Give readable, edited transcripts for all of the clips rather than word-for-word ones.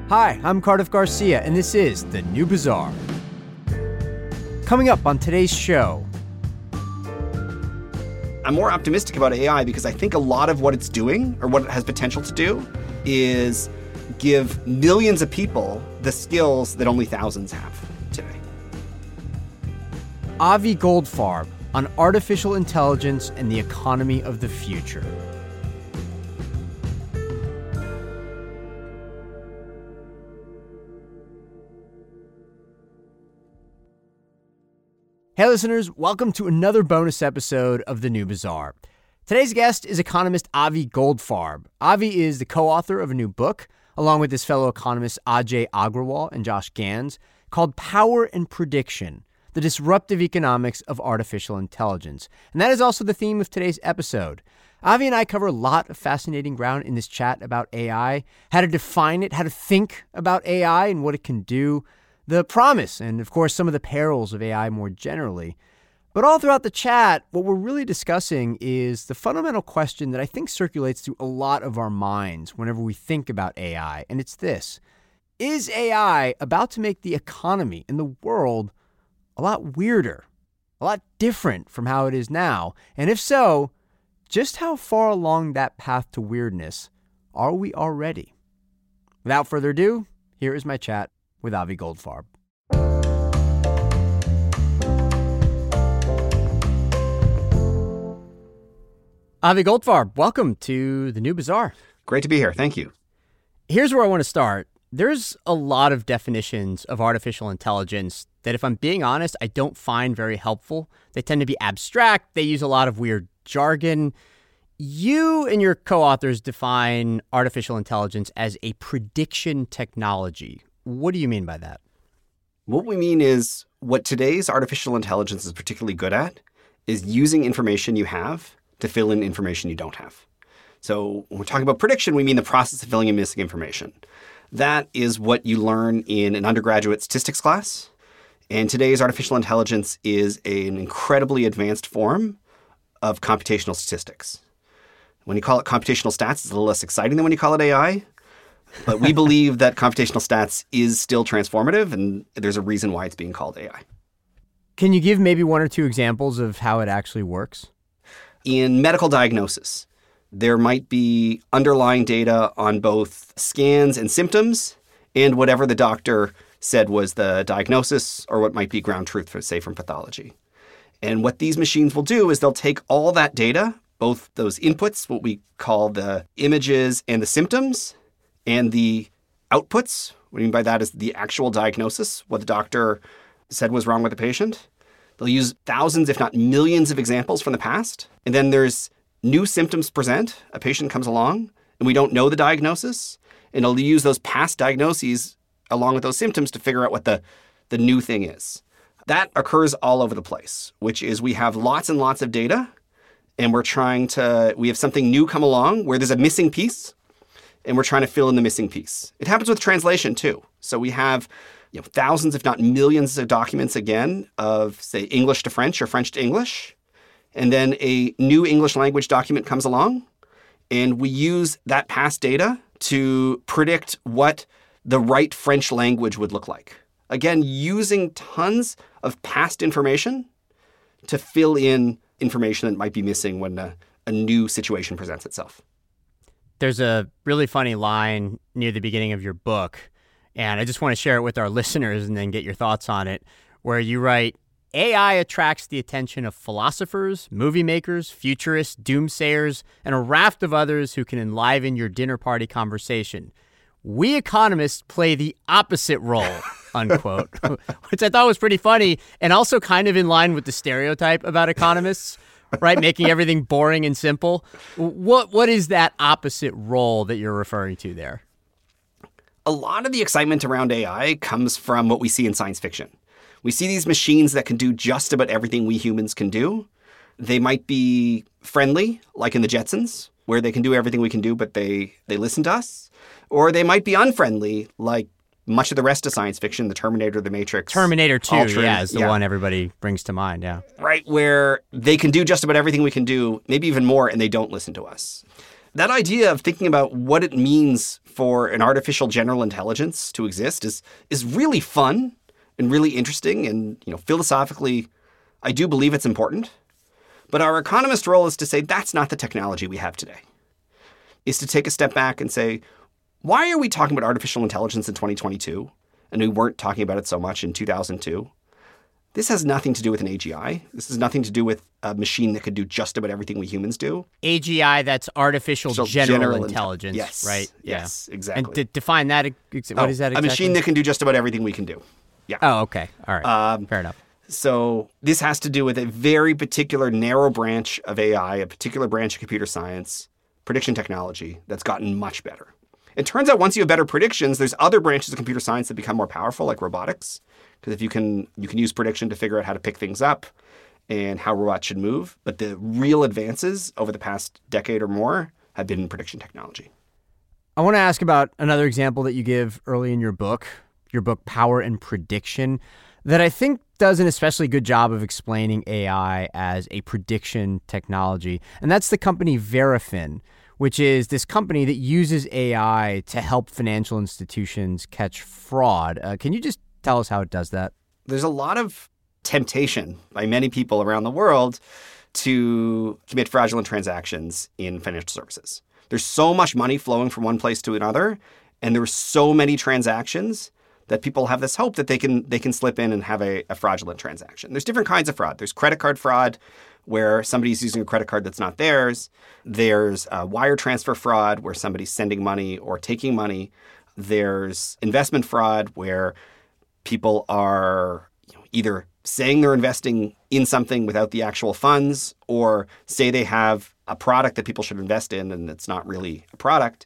Hi, I'm Cardiff Garcia, and this is The New Bazaar. Coming up on today's show. I'm more optimistic about AI because I think a lot of what it's doing, or what it has potential to do, is give millions of people the skills that only thousands have today. Avi Goldfarb on artificial intelligence and the economy of the future. Hey listeners, welcome to another bonus episode of The New Bazaar. Today's guest is economist Avi Goldfarb. Avi is the co-author of a new book, along with his fellow economists Ajay Agrawal and Josh Gans, called Power and Prediction: The Disruptive Economics of Artificial Intelligence. And that is also the theme of today's episode. Avi and I cover a lot of fascinating ground in this chat about AI, how to define it, how to think about AI and what it can do, the promise, and of course, some of the perils of AI more generally. But all throughout the chat, what we're really discussing is the fundamental question that I think circulates through a lot of our minds whenever we think about AI, and it's this: is AI about to make the economy and the world a lot weirder, a lot different from how it is now? And if so, just how far along that path to weirdness are we already? Without further ado, here is my chat with Avi Goldfarb. Avi Goldfarb, welcome to The New Bazaar. Great to be here. Thank you. Here's where I want to start. There's a lot of definitions of artificial intelligence that, if I'm being honest, I don't find very helpful. They tend to be abstract. They use a lot of weird jargon. You and your co-authors define artificial intelligence as a prediction technology. What do you mean by that? What we mean is what today's artificial intelligence is particularly good at is using information you have to fill in information you don't have. So when we're talking about prediction, we mean the process of filling in missing information. That is what you learn in an undergraduate statistics class. And today's artificial intelligence is an incredibly advanced form of computational statistics. When you call it computational stats, it's a little less exciting than when you call it AI. But we believe that computational stats is still transformative, and there's a reason why it's being called AI. Can you give maybe one or two examples of how it actually works? In medical diagnosis, there might be underlying data on both scans and symptoms and whatever the doctor said was the diagnosis, or what might be ground truth, for, say, from pathology. And what these machines will do is they'll take all that data, both those inputs, what we call the images and the symptoms, and the outputs. What I mean by that is the actual diagnosis, what the doctor said was wrong with the patient. They'll use thousands, if not millions, of examples from the past. And then there's new symptoms present. A patient comes along and we don't know the diagnosis. And they'll use those past diagnoses along with those symptoms to figure out what the new thing is. That occurs all over the place, which is we have lots and lots of data, and we have something new come along where there's a missing piece, and we're trying to fill in the missing piece. It happens with translation too. So we have thousands, if not millions, of documents, again, of, say, English to French or French to English. And then a new English language document comes along, and we use that past data to predict what the right French language would look like. Again, using tons of past information to fill in information that might be missing when a new situation presents itself. There's a really funny line near the beginning of your book, and I just want to share it with our listeners and then get your thoughts on it, where you write, AI attracts the attention of philosophers, movie makers, futurists, doomsayers, and a raft of others who can enliven your dinner party conversation. We economists play the opposite role, unquote, which I thought was pretty funny and also kind of in line with the stereotype about economists, right? Making everything boring and simple. What is that opposite role that you're referring to there? A lot of the excitement around AI comes from what we see in science fiction. We see these machines that can do just about everything we humans can do. They might be friendly, like in the Jetsons, where they can do everything we can do, but they listen to us. Or they might be unfriendly, like much of the rest of science fiction, the Terminator, the Matrix. Terminator 2, is the one everybody brings to mind, yeah. Right, where they can do just about everything we can do, maybe even more, and they don't listen to us. That idea of thinking about what it means for an artificial general intelligence to exist is really fun and really interesting. And, philosophically, I do believe it's important. But our economist role is to say that's not the technology we have today. Is to take a step back and say, why are we talking about artificial intelligence in 2022? And we weren't talking about it so much in 2002. This has nothing to do with an AGI. This has nothing to do with a machine that could do just about everything we humans do. AGI, that's artificial general intelligence, yes, right? Yes, exactly. And to define that, what is that exactly? A machine that can do just about everything we can do. Yeah. Oh, okay. All right. Fair enough. So this has to do with a very particular narrow branch of AI, a particular branch of computer science, prediction technology, that's gotten much better. It turns out once you have better predictions, there's other branches of computer science that become more powerful, like robotics. Because if you can use prediction to figure out how to pick things up and how robots should move. But the real advances over the past decade or more have been in prediction technology. I want to ask about another example that you give early in your book Power and Prediction, that I think does an especially good job of explaining AI as a prediction technology. And that's the company Verafin, which is this company that uses AI to help financial institutions catch fraud. Can you just tell us how it does that? There's a lot of temptation by many people around the world to commit fraudulent transactions in financial services. There's so much money flowing from one place to another, and there are so many transactions that people have this hope that they can slip in and have a fraudulent transaction. There's different kinds of fraud. There's credit card fraud, where somebody's using a credit card that's not theirs. There's wire transfer fraud, where somebody's sending money or taking money. There's investment fraud, where people are either saying they're investing in something without the actual funds, or say they have a product that people should invest in and it's not really a product.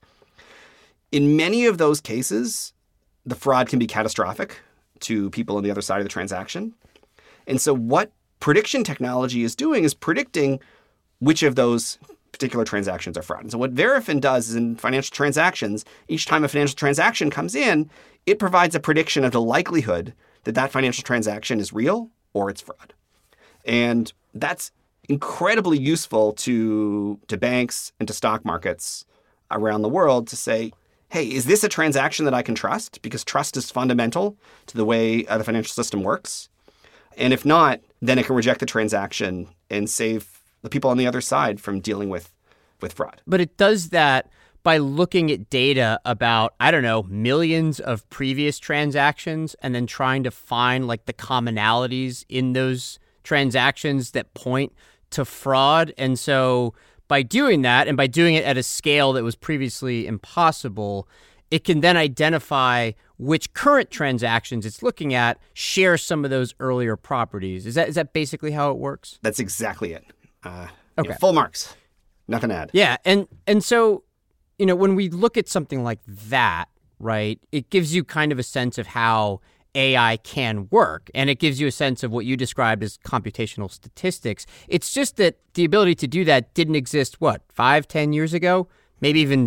In many of those cases, the fraud can be catastrophic to people on the other side of the transaction. And so what prediction technology is doing is predicting which of those particular transactions are fraud. And so what Verafin does is in financial transactions, each time a financial transaction comes in, it provides a prediction of the likelihood that that financial transaction is real or it's fraud. And that's incredibly useful to banks and to stock markets around the world to say, hey, is this a transaction that I can trust? Because trust is fundamental to the way the financial system works. And if not, then it can reject the transaction and save the people on the other side from dealing with fraud. But it does that by looking at data about, millions of previous transactions and then trying to find the commonalities in those transactions that point to fraud. And so by doing that, and by doing it at a scale that was previously impossible, it can then identify which current transactions it's looking at share some of those earlier properties. Is that basically how it works? That's exactly it. Okay. Full marks. Nothing to add. Yeah. And so, when we look at something like that, right, it gives you kind of a sense of how AI can work. And it gives you a sense of what you described as computational statistics. It's just that the ability to do that didn't exist, 5-10 years ago? Maybe even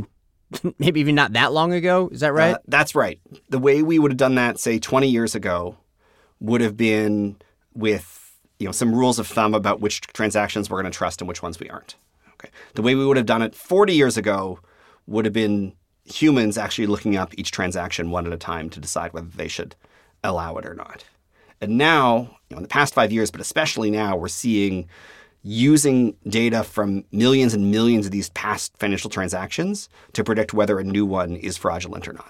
not that long ago. Is that right? That's right. The way we would have done that, say, 20 years ago would have been with some rules of thumb about which transactions we're going to trust and which ones we aren't. Okay. The way we would have done it 40 years ago would have been humans actually looking up each transaction one at a time to decide whether they should allow it or not. And now, in the past 5 years, but especially now, we're seeing using data from millions and millions of these past financial transactions to predict whether a new one is fraudulent or not.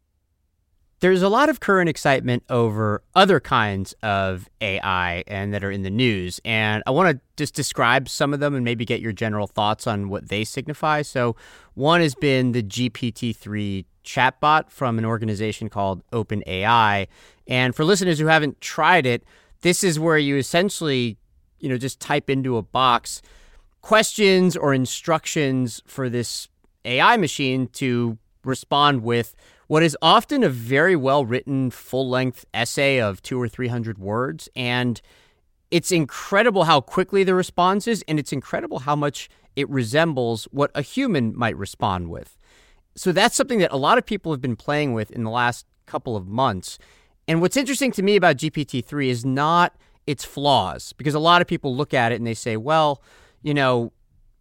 There's a lot of current excitement over other kinds of AI and that are in the news. And I want to just describe some of them and maybe get your general thoughts on what they signify. So one has been the GPT-3 chatbot from an organization called OpenAI. And for listeners who haven't tried it, this is where you essentially, just type into a box questions or instructions for this AI machine to respond with what is often a very well-written, full-length essay of 200 or 300 words. And it's incredible how quickly the response is, and it's incredible how much it resembles what a human might respond with. So that's something that a lot of people have been playing with in the last couple of months. And what's interesting to me about GPT-3 is not its flaws, because a lot of people look at it and they say, well,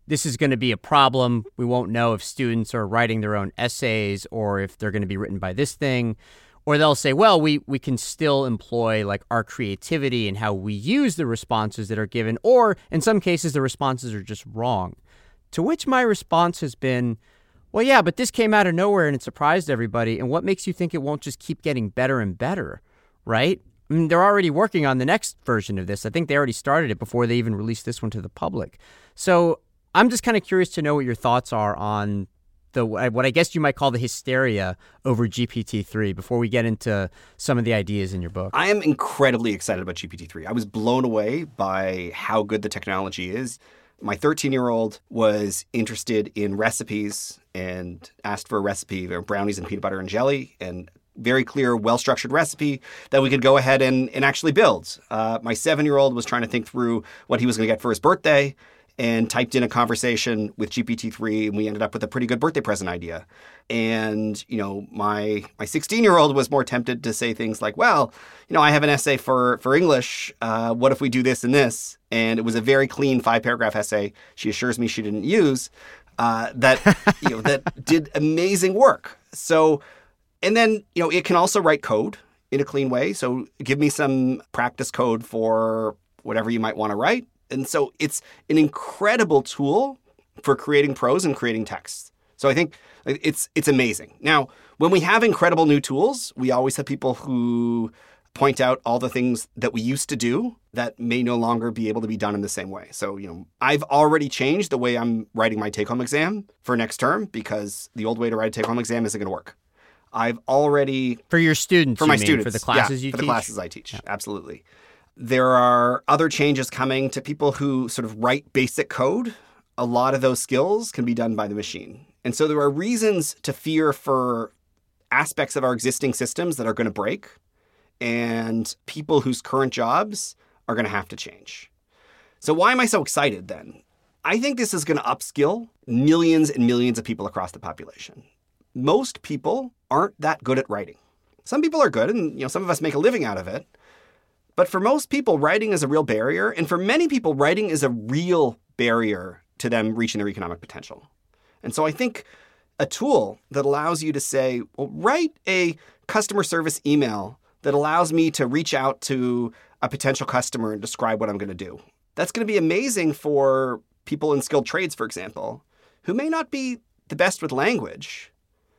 this is going to be a problem. We won't know if students are writing their own essays or if they're going to be written by this thing. Or they'll say, well, we can still employ like our creativity and how we use the responses that are given. Or in some cases, the responses are just wrong. To which my response has been, well, yeah, but this came out of nowhere and it surprised everybody. And what makes you think it won't just keep getting better and better, right? I mean, they're already working on the next version of this. I think they already started it before they even released this one to the public. So I'm just kind of curious to know what your thoughts are on what I guess you might call the hysteria over GPT-3 before we get into some of the ideas in your book. I am incredibly excited about GPT-3. I was blown away by how good the technology is. My 13-year-old was interested in recipes and asked for a recipe of brownies and peanut butter and jelly, and very clear, well-structured recipe that we could go ahead and actually build. My 7-year-old was trying to think through what he was going to get for his birthday and typed in a conversation with GPT-3, and we ended up with a pretty good birthday present idea. And, my 16-year-old was more tempted to say things like, well, I have an essay for English. What if we do this and this? And it was a very clean 5-paragraph essay she assures me she didn't use that did amazing work. So, and then, it can also write code in a clean way. So give me some practice code for whatever you might want to write. And so it's an incredible tool for creating prose and creating text. So I think it's amazing. Now, when we have incredible new tools, we always have people who point out all the things that we used to do that may no longer be able to be done in the same way. So, I've already changed the way I'm writing my take-home exam for next term because the old way to write a take-home exam isn't going to work. I've already... For your students, for my students. For the classes you teach? For the classes I teach, yeah. Absolutely. There are other changes coming to people who sort of write basic code. A lot of those skills can be done by the machine. And so there are reasons to fear for aspects of our existing systems that are going to break and people whose current jobs are going to have to change. So why am I so excited then? I think this is going to upskill millions and millions of people across the population. Most people aren't that good at writing. Some people are good and some of us make a living out of it. But for most people, writing is a real barrier. And for many people, writing is a real barrier to them reaching their economic potential. And so I think a tool that allows you to say, well, write a customer service email that allows me to reach out to a potential customer and describe what I'm going to do. That's going to be amazing for people in skilled trades, for example, who may not be the best with language.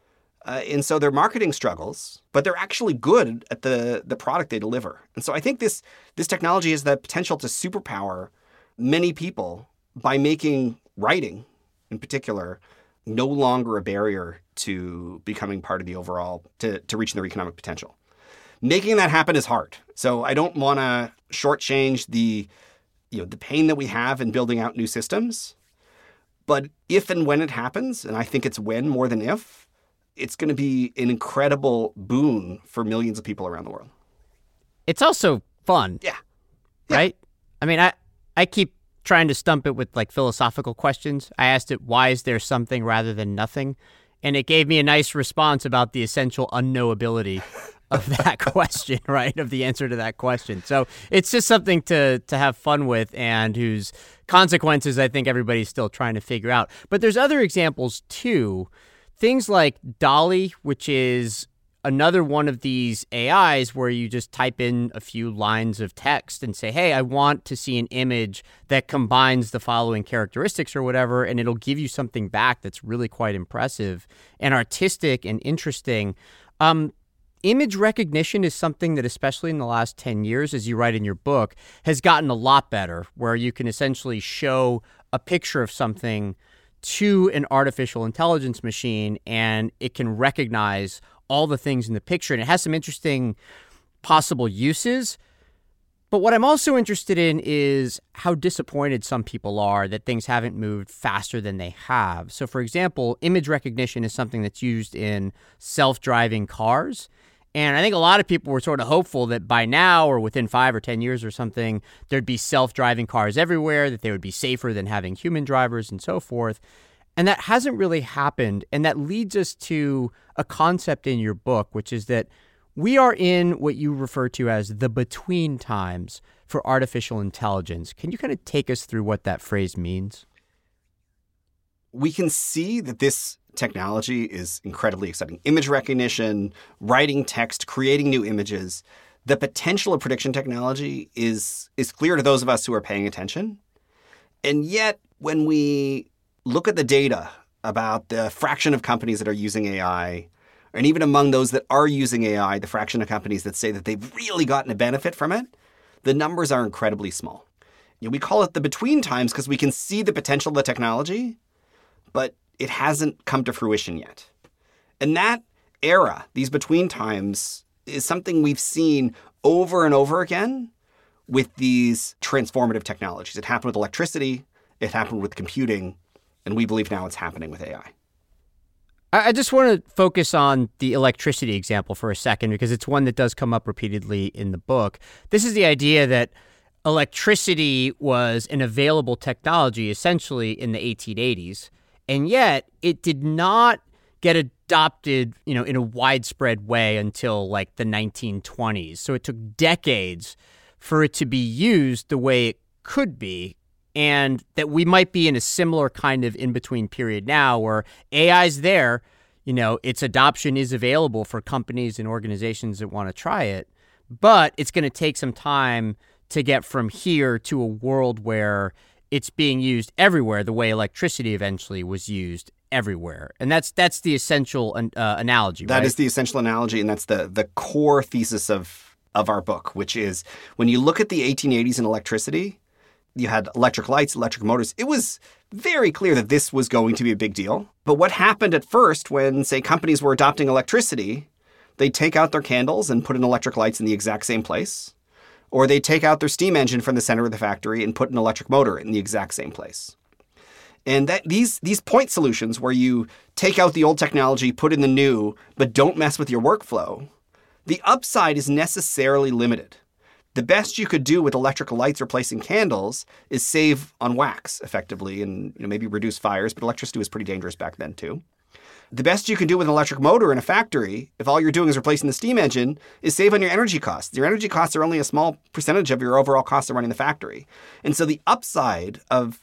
And so their marketing struggles, but they're actually good at the product they deliver. And so I think this technology has the potential to superpower many people by making writing, in particular, no longer a barrier to becoming part of the overall, to reaching their economic potential. Making that happen is hard. So I don't want to shortchange the pain that we have in building out new systems. But if and when it happens, and I think it's when more than if, it's going to be an incredible boon for millions of people around the world. It's also fun. Yeah. Right? I mean, I keep trying to stump it with like philosophical questions. I asked it, why is there something rather than nothing? And it gave me a nice response about the essential unknowability of that question, right? Of the answer to that question. So it's just something to have fun with and whose consequences I think everybody's still trying to figure out. But there's other examples too. Things like DALL-E, which is another one of these AIs where you just type in a few lines of text and say, hey, I want to see an image that combines the following characteristics or whatever, and it'll give you something back that's really quite impressive and artistic and interesting. Image recognition is something that, especially in the last 10 years, as you write in your book, has gotten a lot better, where you can essentially show a picture of something to an artificial intelligence machine, and it can recognize all the things in the picture. And it has some interesting possible uses. But what I'm also interested in is how disappointed some people are that things haven't moved faster than they have. So, for example, image recognition is something that's used in self-driving cars. And I think a lot of people were sort of hopeful that by now or within 5 or 10 years or something, there'd be self-driving cars everywhere, that they would be safer than having human drivers and so forth. And that hasn't really happened. And that leads us to a concept in your book, which is that we are in what you refer to as the between times for artificial intelligence. Can you kind of take us through what that phrase means? we can see that this technology is incredibly exciting. Image recognition, writing text, creating new images. The potential of prediction technology is clear to those of us who are paying attention. And yet, when we look at the data about the fraction of companies that are using AI, and even among those that are using AI, the fraction of companies that say that they've really gotten a benefit from it, the numbers are incredibly small. We call it the between times because we can see the potential of the technology, but it hasn't come to fruition yet. And that era, these between times, is something we've seen over and over again with these transformative technologies. It happened with electricity, it happened with computing, and we believe now it's happening with AI. I just want to focus on the electricity example for a second because it's one that does come up repeatedly in the book. This is the idea that electricity was an available technology essentially in the 1880s, and yet it did not get adopted, in a widespread way until like the 1920s. So it took decades for it to be used the way it could be, and that we might be in a similar kind of in-between period now where AI's there, its adoption is available for companies and organizations that want to try it, but it's going to take some time to get from here to a world where it's being used everywhere the way electricity eventually was used everywhere. And that's the essential analogy, That right? is the essential analogy, and that's the core thesis of our book, which is when you look at the 1880s in electricity, you had electric lights, electric motors. It was very clear that this was going to be a big deal. But what happened at first when, say, companies were adopting electricity, they'd take out their candles and put in electric lights in the exact same place. Or they take out their steam engine from the center of the factory and put an electric motor in the exact same place. And that these point solutions where you take out the old technology, put in the new, but don't mess with your workflow, the upside is necessarily limited. The best you could do with electrical lights replacing candles is save on wax, effectively, and maybe reduce fires, but electricity was pretty dangerous back then, too. The best you can do with an electric motor in a factory, if all you're doing is replacing the steam engine, is save on your energy costs. Your energy costs are only a small percentage of your overall cost of running the factory. And so the upside of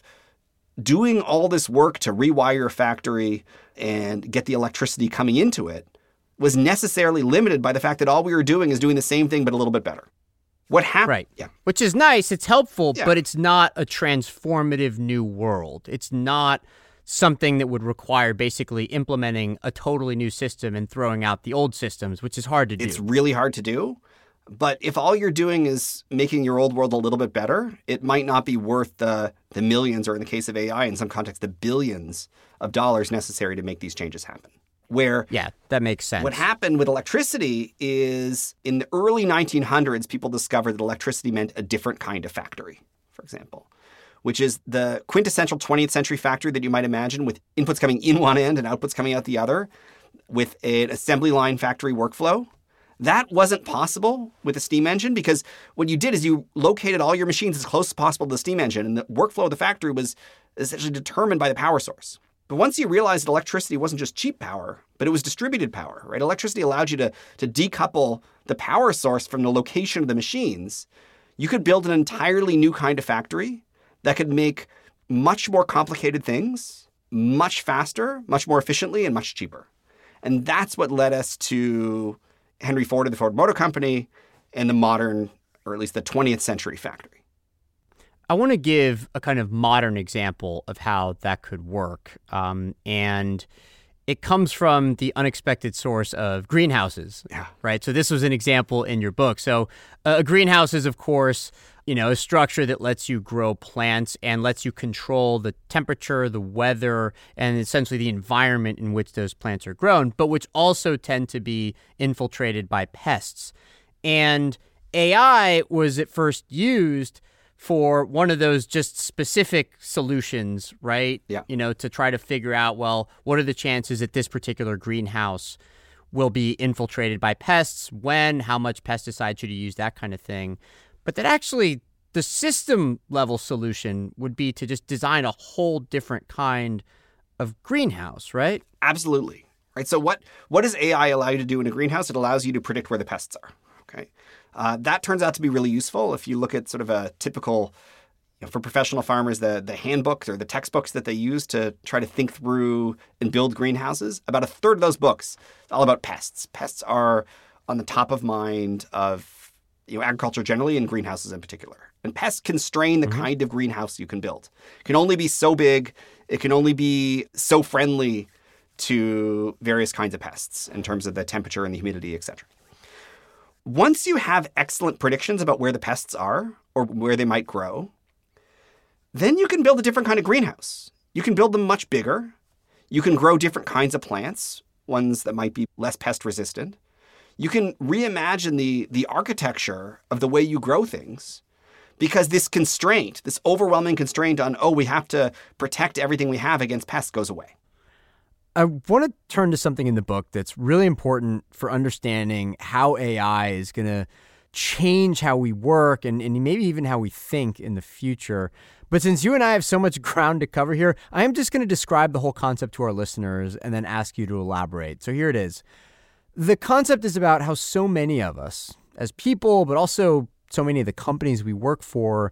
doing all this work to rewire a factory and get the electricity coming into it was necessarily limited by the fact that all we were doing is doing the same thing but a little bit better. What happened? Right. Yeah. Which is nice. It's helpful, Yeah. but it's not a transformative new world. It's not something that would require basically implementing a totally new system and throwing out the old systems, which is hard to do. It's really hard to do. But if all you're doing is making your old world a little bit better, it might not be worth the millions, or in the case of AI, in some context, the billions of dollars necessary to make these changes happen. Yeah, that makes sense. What happened with electricity is in the early 1900s, people discovered that electricity meant a different kind of factory, for example, which is the quintessential 20th century factory that you might imagine with inputs coming in one end and outputs coming out the other, with an assembly line factory workflow. That wasn't possible with a steam engine because what you did is you located all your machines as close as possible to the steam engine, and the workflow of the factory was essentially determined by the power source. But once you realized that electricity wasn't just cheap power, but it was distributed power, right? Electricity allowed you to decouple the power source from the location of the machines. You could build an entirely new kind of factory that could make much more complicated things much faster, much more efficiently, and much cheaper. And that's what led us to Henry Ford and the Ford Motor Company and the modern, or at least the 20th century factory. I want to give a kind of modern example of how that could work. And it comes from the unexpected source of greenhouses, right? So this was an example in your book. So a greenhouse is, of course, a structure that lets you grow plants and lets you control the temperature, the weather, and essentially the environment in which those plants are grown, but which also tend to be infiltrated by pests. And AI was at first used for one of those just specific solutions, right? Yeah. To try to figure out, well, what are the chances that this particular greenhouse will be infiltrated by pests, when, how much pesticide should you use, that kind of thing. But that actually the system level solution would be to just design a whole different kind of greenhouse, right? Absolutely. Right. So what does AI allow you to do in a greenhouse? It allows you to predict where the pests are. Okay. That turns out to be really useful if you look at sort of a typical for professional farmers, the handbooks or the textbooks that they use to try to think through and build greenhouses, about a third of those books is all about pests. Pests are on the top of mind of agriculture generally and greenhouses in particular. And pests constrain the kind of greenhouse you can build. It can only be so big. It can only be so friendly to various kinds of pests in terms of the temperature and the humidity, etc. Once you have excellent predictions about where the pests are or where they might grow, then you can build a different kind of greenhouse. You can build them much bigger. You can grow different kinds of plants, ones that might be less pest resistant. You can reimagine the architecture of the way you grow things, because this constraint, this overwhelming constraint on, we have to protect everything we have against pests goes away. I want to turn to something in the book that's really important for understanding how AI is going to change how we work and maybe even how we think in the future. But since you and I have so much ground to cover here, I am just going to describe the whole concept to our listeners and then ask you to elaborate. So here it is. The concept is about how so many of us as people, but also so many of the companies we work for,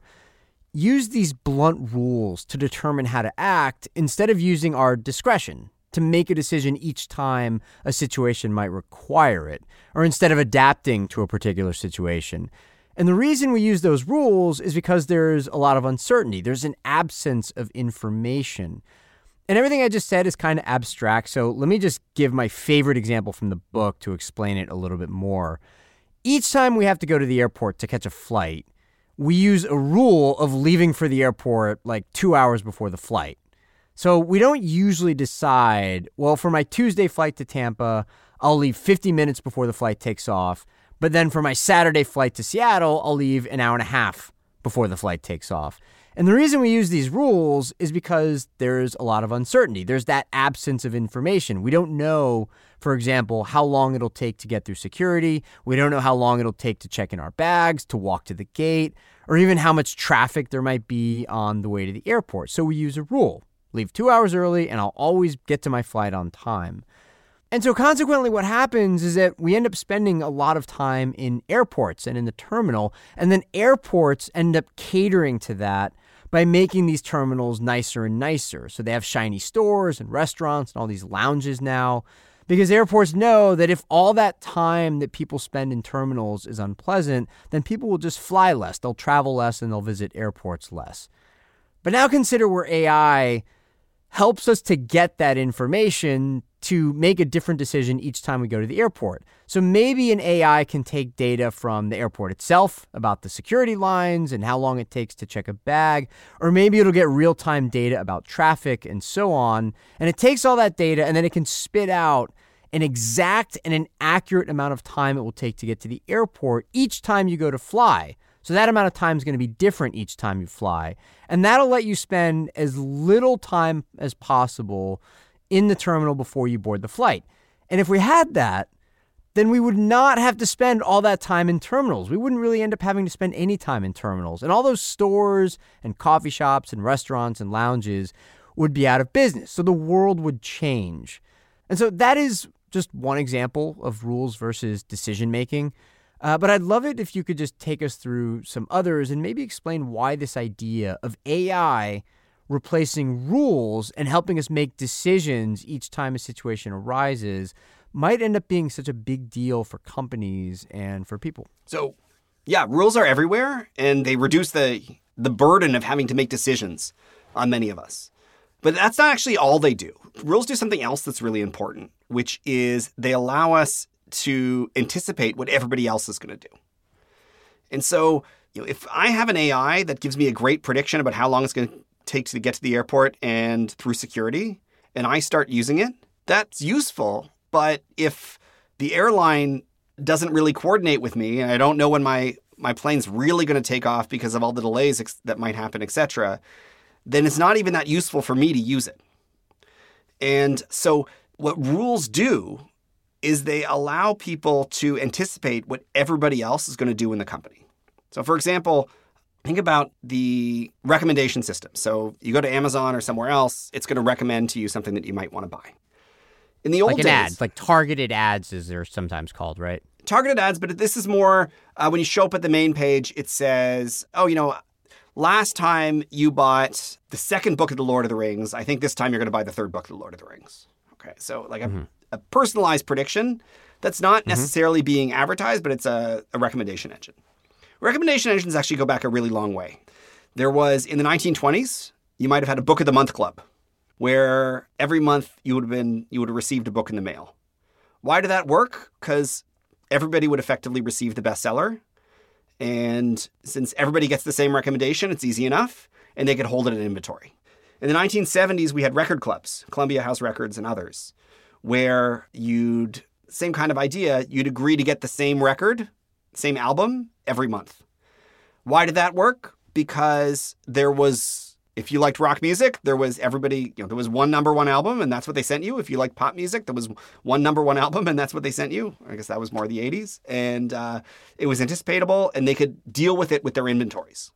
use these blunt rules to determine how to act instead of using our discretion to make a decision each time a situation might require it, or instead of adapting to a particular situation. And the reason we use those rules is because there's a lot of uncertainty. There's an absence of information. And everything I just said is kind of abstract, so let me just give my favorite example from the book to explain it a little bit more. Each time we have to go to the airport to catch a flight, we use a rule of leaving for the airport like 2 hours before the flight. So we don't usually decide, well, for my Tuesday flight to Tampa, I'll leave 50 minutes before the flight takes off. But then for my Saturday flight to Seattle, I'll leave an hour and a half before the flight takes off. And the reason we use these rules is because there's a lot of uncertainty. There's that absence of information. We don't know, for example, how long it'll take to get through security. We don't know how long it'll take to check in our bags, to walk to the gate, or even how much traffic there might be on the way to the airport. So we use a rule. Leave 2 hours early and I'll always get to my flight on time. And so consequently, what happens is that we end up spending a lot of time in airports and in the terminal, and then airports end up catering to that by making these terminals nicer and nicer. So they have shiny stores and restaurants and all these lounges now, because airports know that if all that time that people spend in terminals is unpleasant, then people will just fly less, they'll travel less, and they'll visit airports less. But now consider where AI helps us to get that information to make a different decision each time we go to the airport. So maybe an AI can take data from the airport itself about the security lines and how long it takes to check a bag, or maybe it'll get real-time data about traffic and so on. And it takes all that data and then it can spit out an exact and an accurate amount of time it will take to get to the airport each time you go to fly. So that amount of time is going to be different each time you fly. And that'll let you spend as little time as possible in the terminal before you board the flight. And if we had that, then we would not have to spend all that time in terminals. We wouldn't really end up having to spend any time in terminals. And all those stores and coffee shops and restaurants and lounges would be out of business. So the world would change. And so that is just one example of rules versus decision making. But I'd love it if you could just take us through some others and maybe explain why this idea of AI replacing rules and helping us make decisions each time a situation arises might end up being such a big deal for companies and for people. So, yeah, rules are everywhere, and they reduce the burden of having to make decisions on many of us. But that's not actually all they do. Rules do something else that's really important, which is they allow us to anticipate what everybody else is going to do. And so, if I have an AI that gives me a great prediction about how long it's going to take to get to the airport and through security, and I start using it, that's useful. But if the airline doesn't really coordinate with me, and I don't know when my plane's really going to take off because of all the delays that might happen, etc., then it's not even that useful for me to use it. And so what rules do is they allow people to anticipate what everybody else is going to do in the company. So, for example, think about the recommendation system. So you go to Amazon or somewhere else, it's going to recommend to you something that you might want to buy. In the old days, ad, like targeted ads, as they're sometimes called, right? Targeted ads, but this is more when you show up at the main page, it says, last time you bought the second book of The Lord of the Rings. I think this time you're going to buy the third book of The Lord of the Rings. Okay, so like a personalized prediction that's not necessarily being advertised, but it's a recommendation engine. Recommendation engines actually go back a really long way. There was, in the 1920s, you might have had a Book of the Month club, where every month you would have received a book in the mail. Why did that work? Because everybody would effectively receive the bestseller. And since everybody gets the same recommendation, it's easy enough, and they could hold it in inventory. In the 1970s, we had record clubs, Columbia House Records and others, where same kind of idea, you'd agree to get the same record, same album every month. Why did that work? Because if you liked rock music, there was one number one album and that's what they sent you. If you liked pop music, there was one number one album and that's what they sent you. I guess that was more the 80s. And it was anticipatable and they could deal with it with their inventories.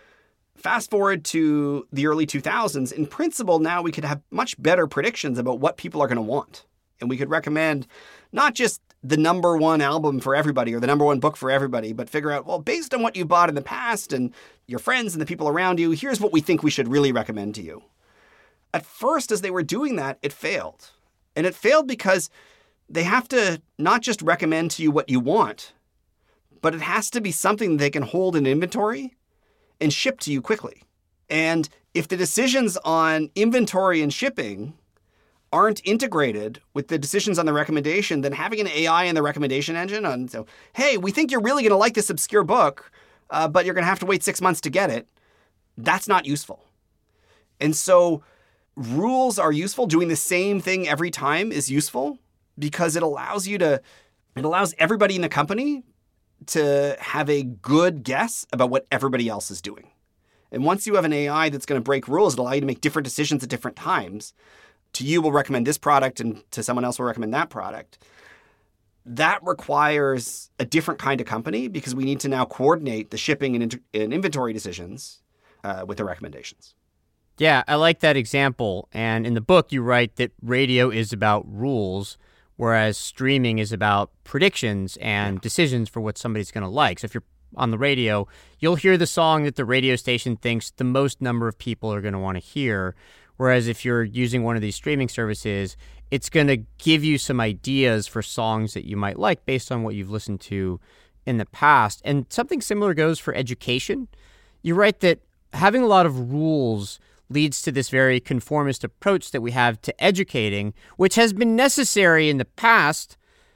Fast forward to the early 2000s, in principle, now we could have much better predictions about what people are going to want. And we could recommend not just the number one album for everybody or the number one book for everybody, but figure out, well, based on what you bought in the past and your friends and the people around you, here's what we think we should really recommend to you. At first, as they were doing that, it failed. And it failed because they have to not just recommend to you what you want, but it has to be something they can hold in inventory and ship to you quickly. And if the decisions on inventory and shipping aren't integrated with the decisions on the recommendation, then having an AI in the recommendation engine hey, we think you're really going to like this obscure book, but you're going to have to wait 6 months to get it, that's not useful. And so rules are useful. Doing the same thing every time is useful because it allows everybody in the company to have a good guess about what everybody else is doing. And once you have an AI that's going to break rules, it'll allow you to make different decisions at different times. To you, we'll recommend this product, and to someone else, we'll recommend that product. That requires a different kind of company because we need to now coordinate the shipping and inventory decisions with the recommendations. Yeah, I like that example. And in the book, you write that radio is about rules, whereas streaming is about predictions and decisions for what somebody's going to like. So if you're on the radio, you'll hear the song that the radio station thinks the most number of people are going to want to hear. Whereas if you're using one of these streaming services, it's going to give you some ideas for songs that you might like based on what you've listened to in the past. And something similar goes for education. You write that having a lot of rules leads to this very conformist approach that we have to educating, which has been necessary in the past,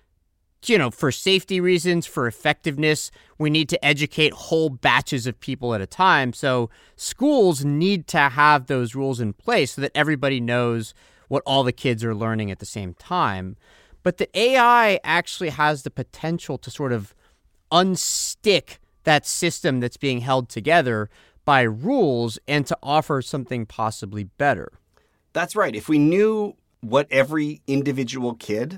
for safety reasons, for effectiveness. We need to educate whole batches of people at a time. So schools need to have those rules in place so that everybody knows what all the kids are learning at the same time. But the AI actually has the potential to sort of unstick that system that's being held together by rules and to offer something possibly better. That's right. If we knew what every individual kid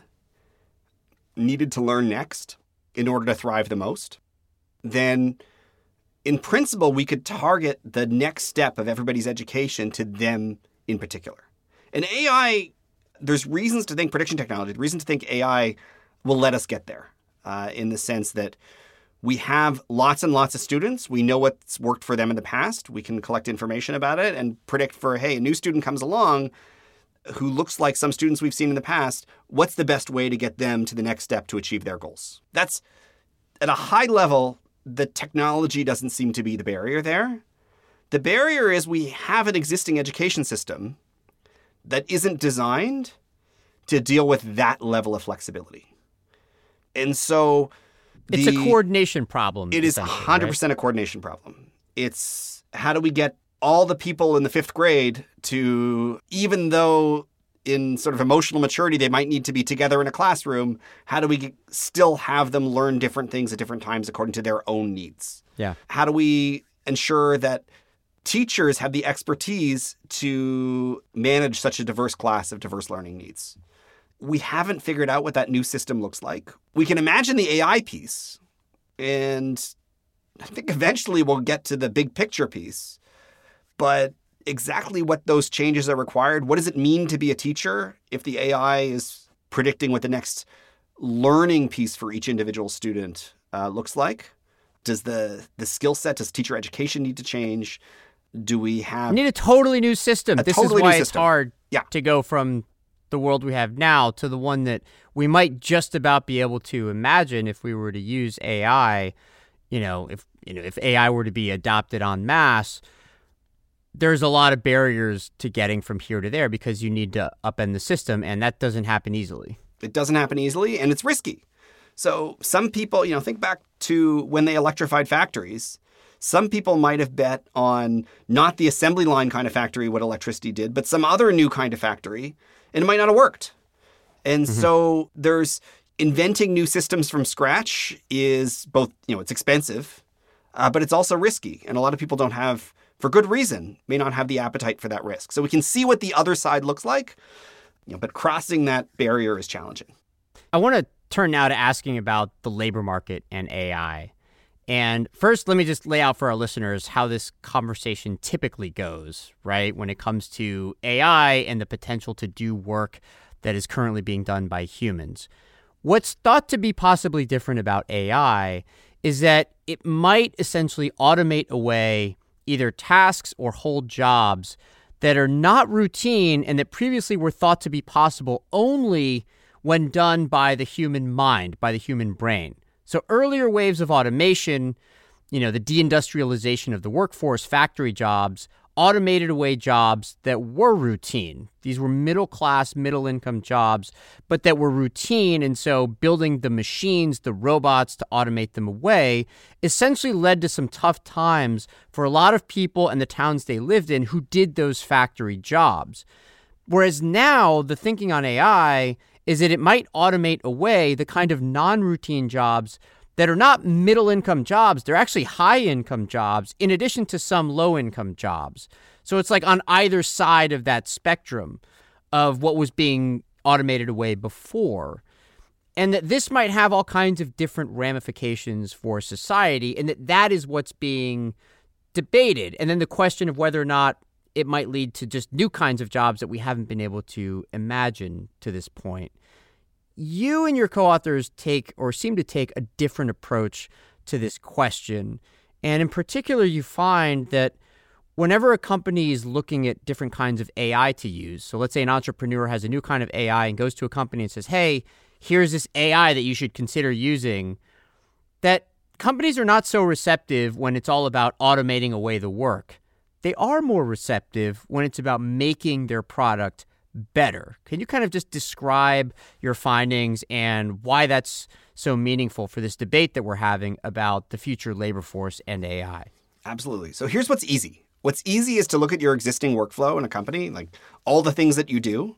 needed to learn next in order to thrive the most, then in principle, we could target the next step of everybody's education to them in particular. And AI, there's reasons to think prediction technology, reasons to think AI will let us get there in the sense that we have lots and lots of students. We know what's worked for them in the past. We can collect information about it and predict for, hey, a new student comes along who looks like some students we've seen in the past. What's the best way to get them to the next step to achieve their goals? That's at a high level, the technology doesn't seem to be the barrier there. The barrier is we have an existing education system that isn't designed to deal with that level of flexibility. And so it's a coordination problem. It is 100% a coordination problem. It's how do we get all the people in the fifth grade to, even though in sort of emotional maturity they might need to be together in a classroom, how do we still have them learn different things at different times according to their own needs? Yeah. How do we ensure that teachers have the expertise to manage such a diverse class of diverse learning needs? We haven't figured out what that new system looks like. We can imagine the AI piece, and I think eventually we'll get to the big picture piece. But exactly what those changes are required, what does it mean to be a teacher if the AI is predicting what the next learning piece for each individual student looks like? Does the skill set, does teacher education need to change? Do we have... We need a totally new system. This is why it's hard Yeah. to go from the world we have now to the one that we might just about be able to imagine if we were to use AI. If AI were to be adopted en masse, there's a lot of barriers to getting from here to there because you need to upend the system, and that doesn't happen easily. It doesn't happen easily, and it's risky. So some people, think back to when they electrified factories. Some people might have bet on not the assembly line kind of factory, what electricity did, but some other new kind of factory, and it might not have worked. And so there's inventing new systems from scratch is both, it's expensive, but it's also risky. And a lot of people don't have, for good reason, may not have the appetite for that risk. So we can see what the other side looks like, but crossing that barrier is challenging. I want to turn now to asking about the labor market and AI. And first, let me just lay out for our listeners how this conversation typically goes, right? When it comes to AI and the potential to do work that is currently being done by humans. What's thought to be possibly different about AI is that it might essentially automate away either tasks or whole jobs that are not routine and that previously were thought to be possible only when done by the human mind, by the human brain. So earlier waves of automation, the deindustrialization of the workforce, factory jobs, automated away jobs that were routine. These were middle-class, middle-income jobs, but that were routine. And so building the machines, the robots to automate them away essentially led to some tough times for a lot of people and the towns they lived in who did those factory jobs. Whereas now the thinking on AI is that it might automate away the kind of non-routine jobs that are not middle-income jobs. They're actually high-income jobs in addition to some low-income jobs. So it's like on either side of that spectrum of what was being automated away before. And that this might have all kinds of different ramifications for society, and that is what's being debated. And then the question of whether or not it might lead to just new kinds of jobs that we haven't been able to imagine to this point. You and your co-authors seem to take a different approach to this question. And in particular, you find that whenever a company is looking at different kinds of AI to use, so let's say an entrepreneur has a new kind of AI and goes to a company and says, hey, here's this AI that you should consider using, that companies are not so receptive when it's all about automating away the work. They are more receptive when it's about making their product better. Can you kind of just describe your findings and why that's so meaningful for this debate that we're having about the future labor force and AI? Absolutely. So here's what's easy. What's easy is to look at your existing workflow in a company, like all the things that you do,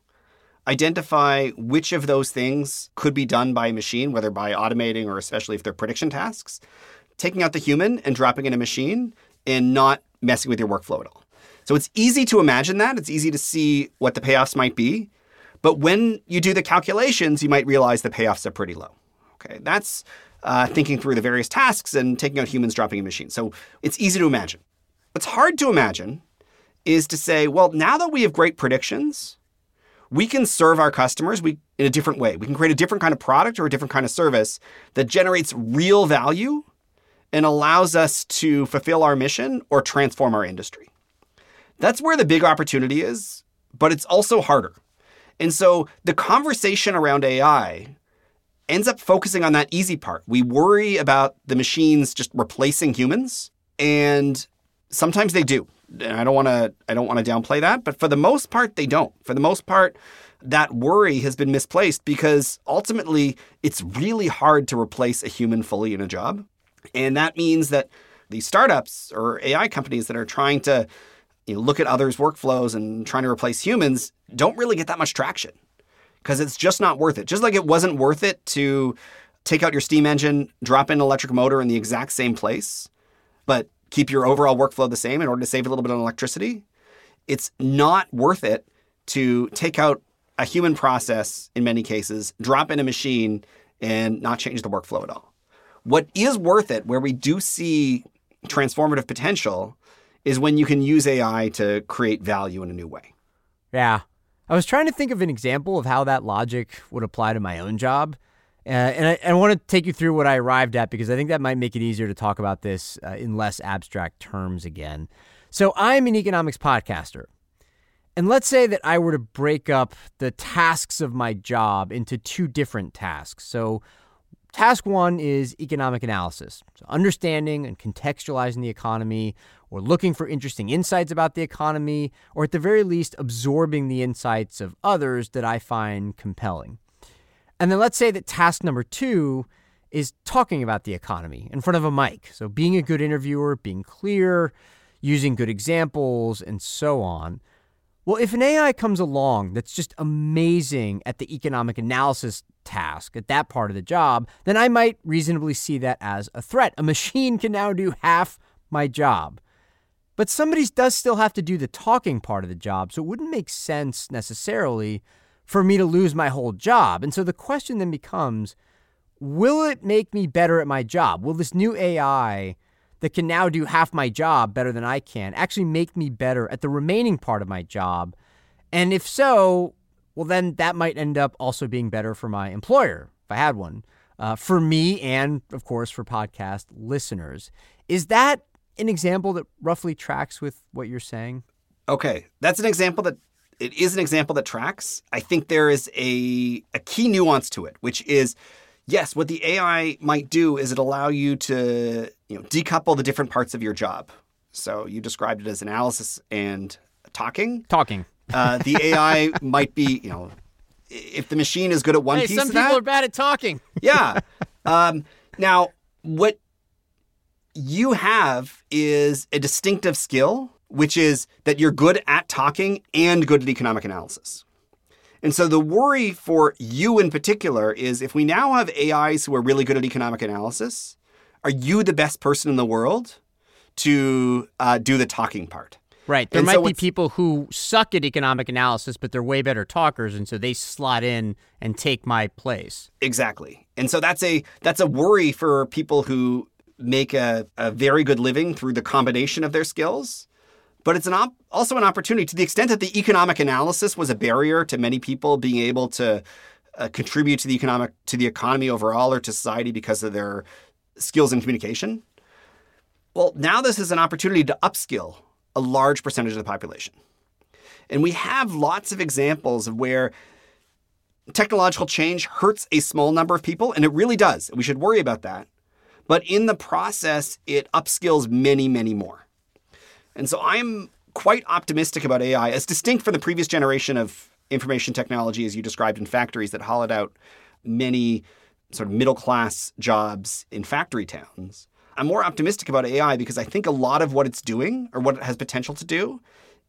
identify which of those things could be done by a machine, whether by automating or especially if they're prediction tasks, taking out the human and dropping in a machine and not messing with your workflow at all. So it's easy to imagine that. It's easy to see what the payoffs might be. But when you do the calculations, you might realize the payoffs are pretty low. Okay, that's thinking through the various tasks and taking out humans, dropping in machines. So it's easy to imagine. What's hard to imagine is to say, well, now that we have great predictions, we can serve our customers in a different way. We can create a different kind of product or a different kind of service that generates real value and allows us to fulfill our mission or transform our industry. That's where the big opportunity is, but it's also harder. And so the conversation around AI ends up focusing on that easy part. We worry about the machines just replacing humans, and sometimes they do. And I don't want to downplay that, but for the most part, they don't. For the most part, that worry has been misplaced because ultimately it's really hard to replace a human fully in a job. And that means that these startups or AI companies that are trying to look at others' workflows and trying to replace humans don't really get that much traction because it's just not worth it. Just like it wasn't worth it to take out your steam engine, drop in an electric motor in the exact same place, but keep your overall workflow the same in order to save a little bit on electricity, it's not worth it to take out a human process in many cases, drop in a machine, and not change the workflow at all. What is worth it, where we do see transformative potential, is when you can use AI to create value in a new way. Yeah. I was trying to think of an example of how that logic would apply to my own job. And I want to take you through what I arrived at because I think that might make it easier to talk about this in less abstract terms again. So I'm an economics podcaster. And let's say that I were to break up the tasks of my job into two different tasks. So task one is economic analysis, so understanding and contextualizing the economy, or looking for interesting insights about the economy, or at the very least, absorbing the insights of others that I find compelling. And then let's say that task number two is talking about the economy in front of a mic. So being a good interviewer, being clear, using good examples, and so on. Well, if an AI comes along that's just amazing at the economic analysis task, at that part of the job, then I might reasonably see that as a threat. A machine can now do half my job. But somebody does still have to do the talking part of the job, so it wouldn't make sense necessarily for me to lose my whole job. And so the question then becomes, will it make me better at my job? Will this new AI that can now do half my job better than I can actually make me better at the remaining part of my job? And if so, well, then that might end up also being better for my employer, if I had one, for me and, of course, for podcast listeners. Is that an example that roughly tracks with what you're saying? Okay, that's an example that it is an example that tracks. I think there is a key nuance to it, which is, yes, what the AI might do is it allow you to decouple the different parts of your job. So you described it as analysis and talking. The AI might be, if the machine is good at one piece of that. Some people are bad at talking. Yeah. Now, what you have is a distinctive skill, which is that you're good at talking and good at economic analysis. And so the worry for you in particular is if we now have AIs who are really good at economic analysis, are you the best person in the world to do the talking part? Right. There might be people who suck at economic analysis, but they're way better talkers, and so they slot in and take my place. Exactly. And so that's a worry for people who make a very good living through the combination of their skills. But it's also an opportunity, to the extent that the economic analysis was a barrier to many people being able to contribute to the economy overall or to society because of their skills in communication. Well, now this is an opportunity to upskill a large percentage of the population. And we have lots of examples of where technological change hurts a small number of people, and it really does. We should worry about that. But in the process, it upskills many, many more. And so I'm quite optimistic about AI, as distinct from the previous generation of information technology, as you described, in factories that hollowed out many sort of middle-class jobs in factory towns. I'm more optimistic about AI because I think a lot of what it's doing, or what it has potential to do,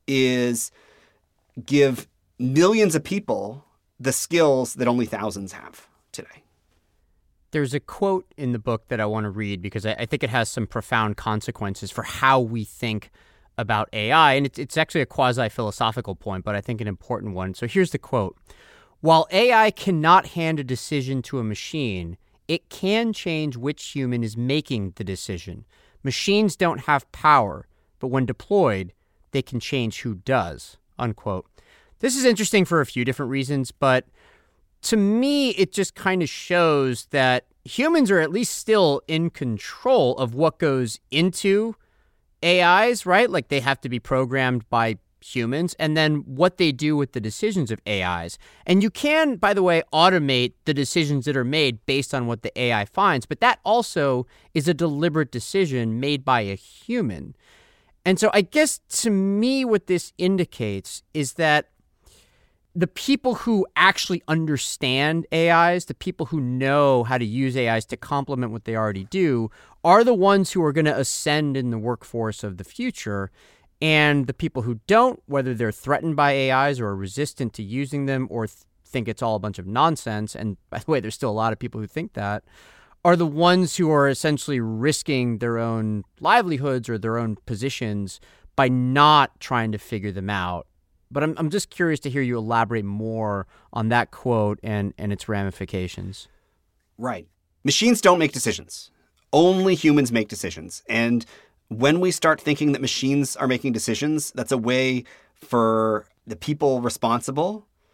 is give millions of people the skills that only thousands have today. There's a quote in the book that I want to read because I think it has some profound consequences for how we think about AI. And it's actually a quasi-philosophical point, but I think an important one. So here's the quote. While AI cannot hand a decision to a machine, it can change which human is making the decision. Machines don't have power, but when deployed, they can change who does, unquote. This is interesting for a few different reasons, but to me, it just kind of shows that humans are at least still in control of what goes into AIs, right? Like they have to be programmed by humans, and then what they do with the decisions of AIs. And you can, by the way, automate the decisions that are made based on what the AI finds, but that also is a deliberate decision made by a human. And so I guess to me what this indicates is that the people who actually understand AIs, the people who know how to use AIs to complement what they already do, are the ones who are going to ascend in the workforce of the future. And the people who don't, whether they're threatened by AIs or are resistant to using them or think it's all a bunch of nonsense, and by the way, there's still a lot of people who think that, are the ones who are essentially risking their own livelihoods or their own positions by not trying to figure them out. But I'm just curious to hear you elaborate more on that quote and its ramifications. Right. Machines don't make decisions. Only humans make decisions. And when we start thinking that machines are making decisions, that's a way for the people responsible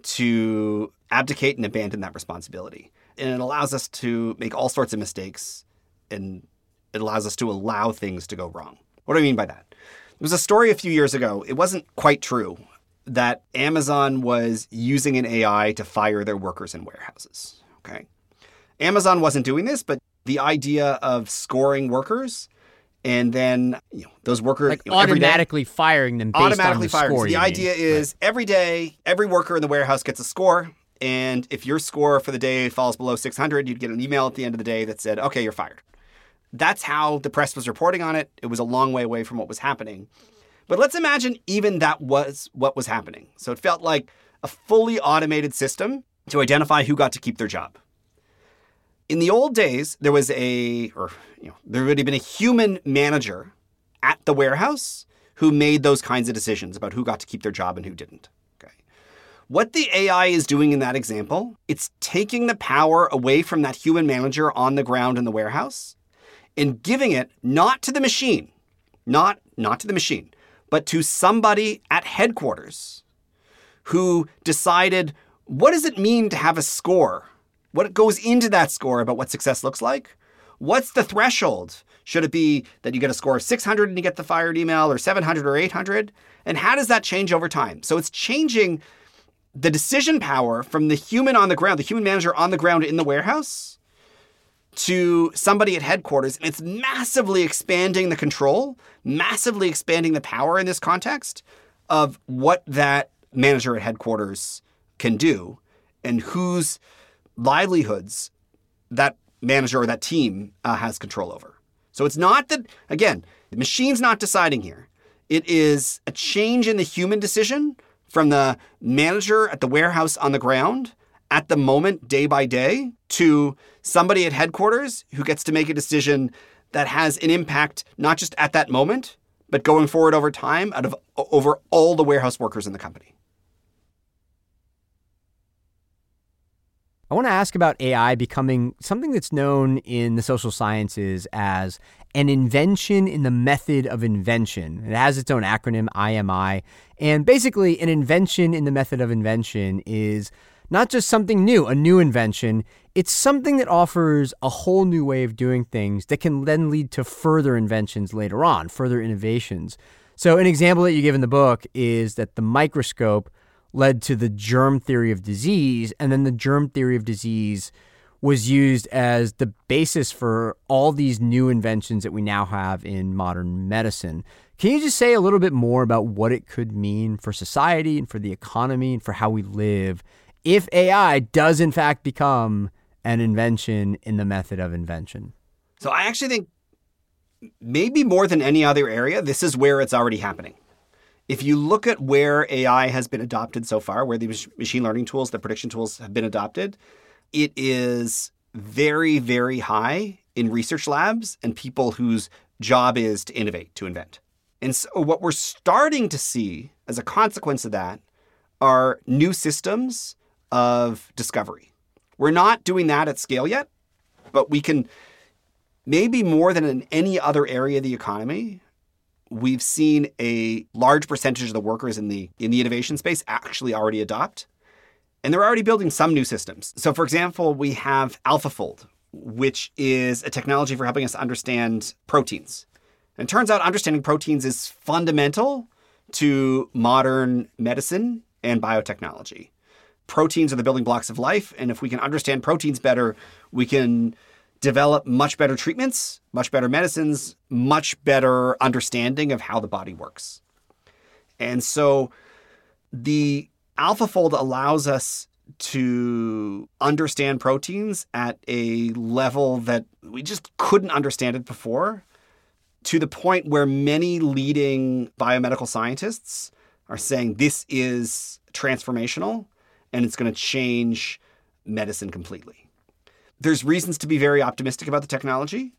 to abdicate and abandon that responsibility. And it allows us to make all sorts of mistakes, and it allows us to allow things to go wrong. What do I mean by that? There was a story a few years ago, it wasn't quite true, that Amazon was using an AI to fire their workers in warehouses. Okay. Amazon wasn't doing this, but the idea of scoring workers and then those workers automatically firing them based on the score. So the idea is every day, every worker in the warehouse gets a score. And if your score for the day falls below 600, you'd get an email at the end of the day that said, okay, you're fired. That's how the press was reporting on it. It was a long way away from what was happening. But let's imagine even that was what was happening. So it felt like a fully automated system to identify who got to keep their job. In the old days, there would have been a human manager at the warehouse who made those kinds of decisions about who got to keep their job and who didn't. Okay. What the AI is doing in that example, it's taking the power away from that human manager on the ground in the warehouse and giving it not to the machine, not to the machine, but to somebody at headquarters who decided, what does it mean to have a score? What goes into that score about what success looks like? What's the threshold? Should it be that you get a score of 600 and you get the fired email, or 700 or 800? And how does that change over time? So it's changing the decision power from the human on the ground, the human manager on the ground in the warehouse, to somebody at headquarters. And it's massively expanding the control, massively expanding the power in this context of what that manager at headquarters can do and whose livelihoods that manager or that team has control over. So it's not that, again, the machine's not deciding here. It is a change in the human decision from the manager at the warehouse on the ground at the moment, day by day, to somebody at headquarters who gets to make a decision that has an impact not just at that moment, but going forward over time over all the warehouse workers in the company. I want to ask about AI becoming something that's known in the social sciences as an invention in the method of invention. It has its own acronym, IMI. And basically, an invention in the method of invention is not just something new, a new invention. It's something that offers a whole new way of doing things that can then lead to further inventions later on, further innovations. So an example that you give in the book is that the microscope led to the germ theory of disease, and then the germ theory of disease was used as the basis for all these new inventions that we now have in modern medicine. Can you just say a little bit more about what it could mean for society and for the economy and for how we live if AI does in fact become an invention in the method of invention? So I actually think maybe more than any other area, this is where it's already happening. If you look at where AI has been adopted so far, where the machine learning tools, the prediction tools have been adopted, it is very, very high in research labs and people whose job is to innovate, to invent. And so what we're starting to see as a consequence of that are new systems of discovery. We're not doing that at scale yet, but we can, maybe more than in any other area of the economy, we've seen a large percentage of the workers in the innovation space actually already adopt. And they're already building some new systems. So for example, we have AlphaFold, which is a technology for helping us understand proteins. And it turns out understanding proteins is fundamental to modern medicine and biotechnology. Proteins are the building blocks of life. And if we can understand proteins better, we can develop much better treatments, much better medicines, much better understanding of how the body works. And so the AlphaFold allows us to understand proteins at a level that we just couldn't understand it before, to the point where many leading biomedical scientists are saying this is transformational and it's going to change medicine completely. There's reasons to be very optimistic about the technology.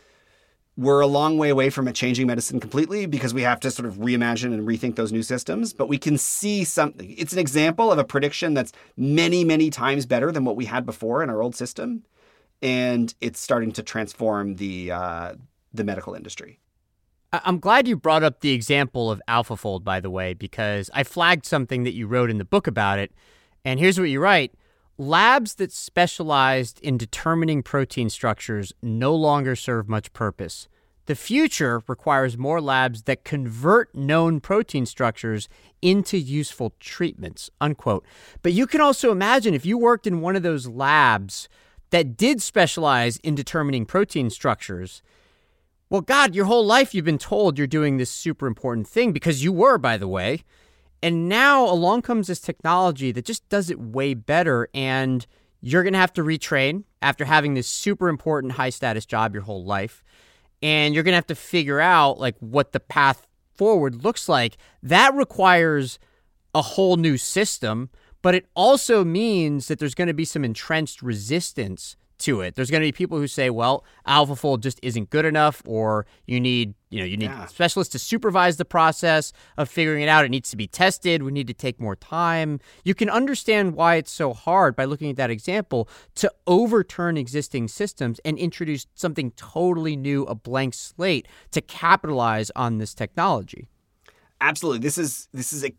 We're a long way away from it changing medicine completely because we have to sort of reimagine and rethink those new systems. But we can see something. It's an example of a prediction that's many, many times better than what we had before in our old system. And it's starting to transform the medical industry. I'm glad you brought up the example of AlphaFold, by the way, because I flagged something that you wrote in the book about it. And here's what you write. Labs that specialized in determining protein structures no longer serve much purpose. The future requires more labs that convert known protein structures into useful treatments, unquote. But you can also imagine if you worked in one of those labs that did specialize in determining protein structures, well, God, your whole life you've been told you're doing this super important thing because you were, by the way. And now along comes this technology that just does it way better, and you're going to have to retrain after having this super important high-status job your whole life, and you're going to have to figure out like what the path forward looks like. That requires a whole new system, but it also means that there's going to be some entrenched resistance to it. There's going to be people who say, well, AlphaFold just isn't good enough, or you need specialists to supervise the process of figuring it out. It needs to be tested. We need to take more time. You can understand why it's so hard by looking at that example to overturn existing systems and introduce something totally new, a blank slate, to capitalize on this technology. Absolutely. This is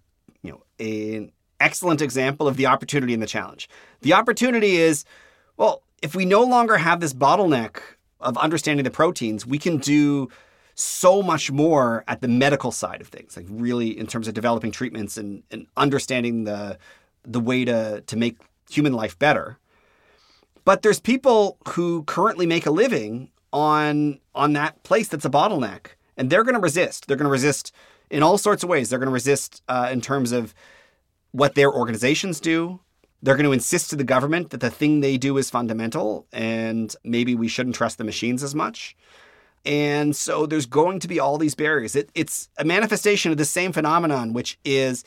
an excellent example of the opportunity and the challenge. The opportunity is, well, if we no longer have this bottleneck of understanding the proteins, we can do so much more at the medical side of things, like really in terms of developing treatments and understanding the way to make human life better. But there's people who currently make a living on that place that's a bottleneck, and they're going to resist. They're going to resist in all sorts of ways. They're going to resist in terms of what their organizations do. They're going to insist to the government that the thing they do is fundamental and maybe we shouldn't trust the machines as much. And so there's going to be all these barriers. It's a manifestation of the same phenomenon, which is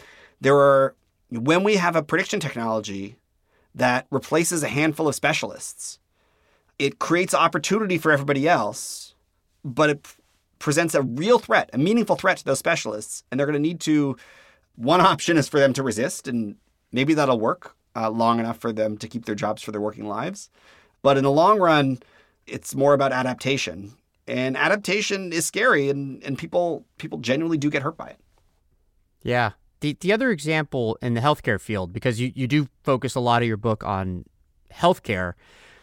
when we have a prediction technology that replaces a handful of specialists, it creates opportunity for everybody else, but it presents a real threat, a meaningful threat to those specialists. And they're going to need to, one option is for them to resist, and maybe that'll work long enough for them to keep their jobs for their working lives. But in the long run, it's more about adaptation. And adaptation is scary, and people genuinely do get hurt by it. Yeah. The other example in the healthcare field, because you do focus a lot of your book on healthcare,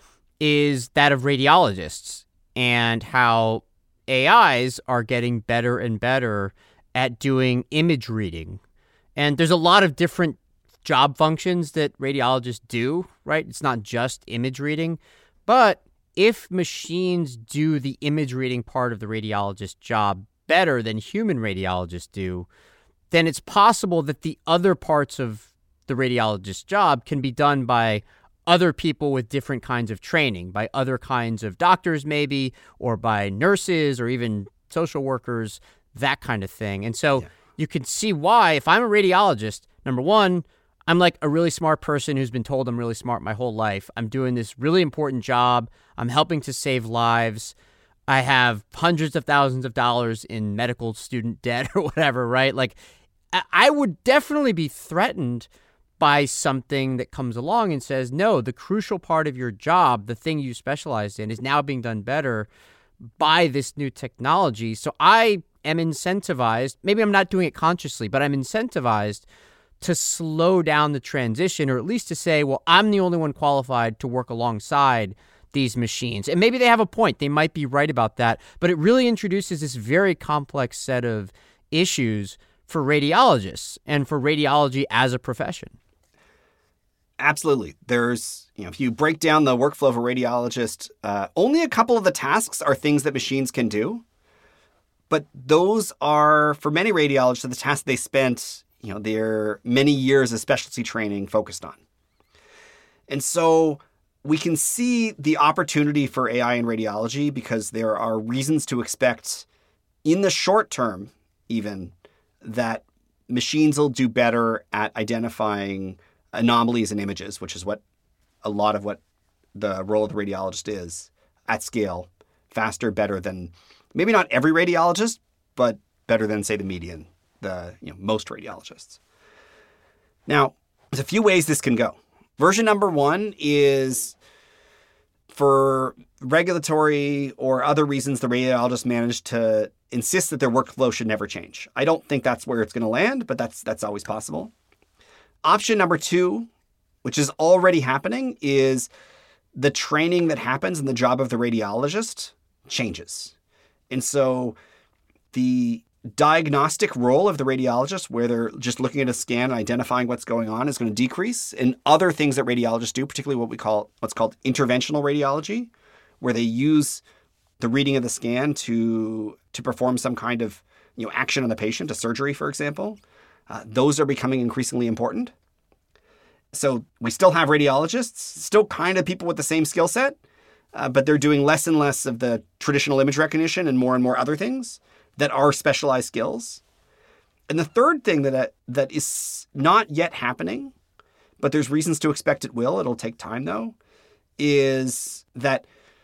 is that of radiologists and how AIs are getting better and better at doing image reading. And there's a lot of different job functions that radiologists do, right? It's not just image reading. But if machines do the image reading part of the radiologist job better than human radiologists do, then it's possible that the other parts of the radiologist job can be done by other people with different kinds of training, by other kinds of doctors maybe, or by nurses or even social workers, that kind of thing. And so you can see why, if I'm a radiologist, number one, I'm like a really smart person who's been told I'm really smart my whole life. I'm doing this really important job. I'm helping to save lives. I have hundreds of thousands of dollars in medical student debt or whatever, right? Like, I would definitely be threatened by something that comes along and says, no, the crucial part of your job, the thing you specialized in, is now being done better by this new technology. So I am incentivized, maybe I'm not doing it consciously, but I'm incentivized to slow down the transition, or at least to say, well, I'm the only one qualified to work alongside these machines. And maybe they have a point. They might be right about that. But it really introduces this very complex set of issues for radiologists and for radiology as a profession. Absolutely. There's, if you break down the workflow of a radiologist, only a couple of the tasks are things that machines can do. But those are, for many radiologists, the tasks they spent their many years of specialty training focused on. And so we can see the opportunity for AI in radiology because there are reasons to expect in the short term, even, that machines will do better at identifying anomalies in images, which is what a lot of what the role of the radiologist is, at scale, faster, better than maybe not every radiologist, but better than, say, the median, most radiologists. Now, there's a few ways this can go. Version number one is for regulatory or other reasons the radiologists managed to insist that their workflow should never change. I don't think that's where it's going to land, but that's always possible. Option number two which is already happening, is the training that happens in the job of the radiologist changes. And so the diagnostic role of the radiologist, where they're just looking at a scan and identifying what's going on, is going to decrease. And other things that radiologists do, particularly what's called interventional radiology, where they use the reading of the scan to perform some kind of action on the patient, a surgery, for example, those are becoming increasingly important. So we still have radiologists, still kind of people with the same skill set, but they're doing less and less of the traditional image recognition and more other things that are specialized skills. And the third thing that is not yet happening, but there's reasons to expect it will, it'll take time though, is that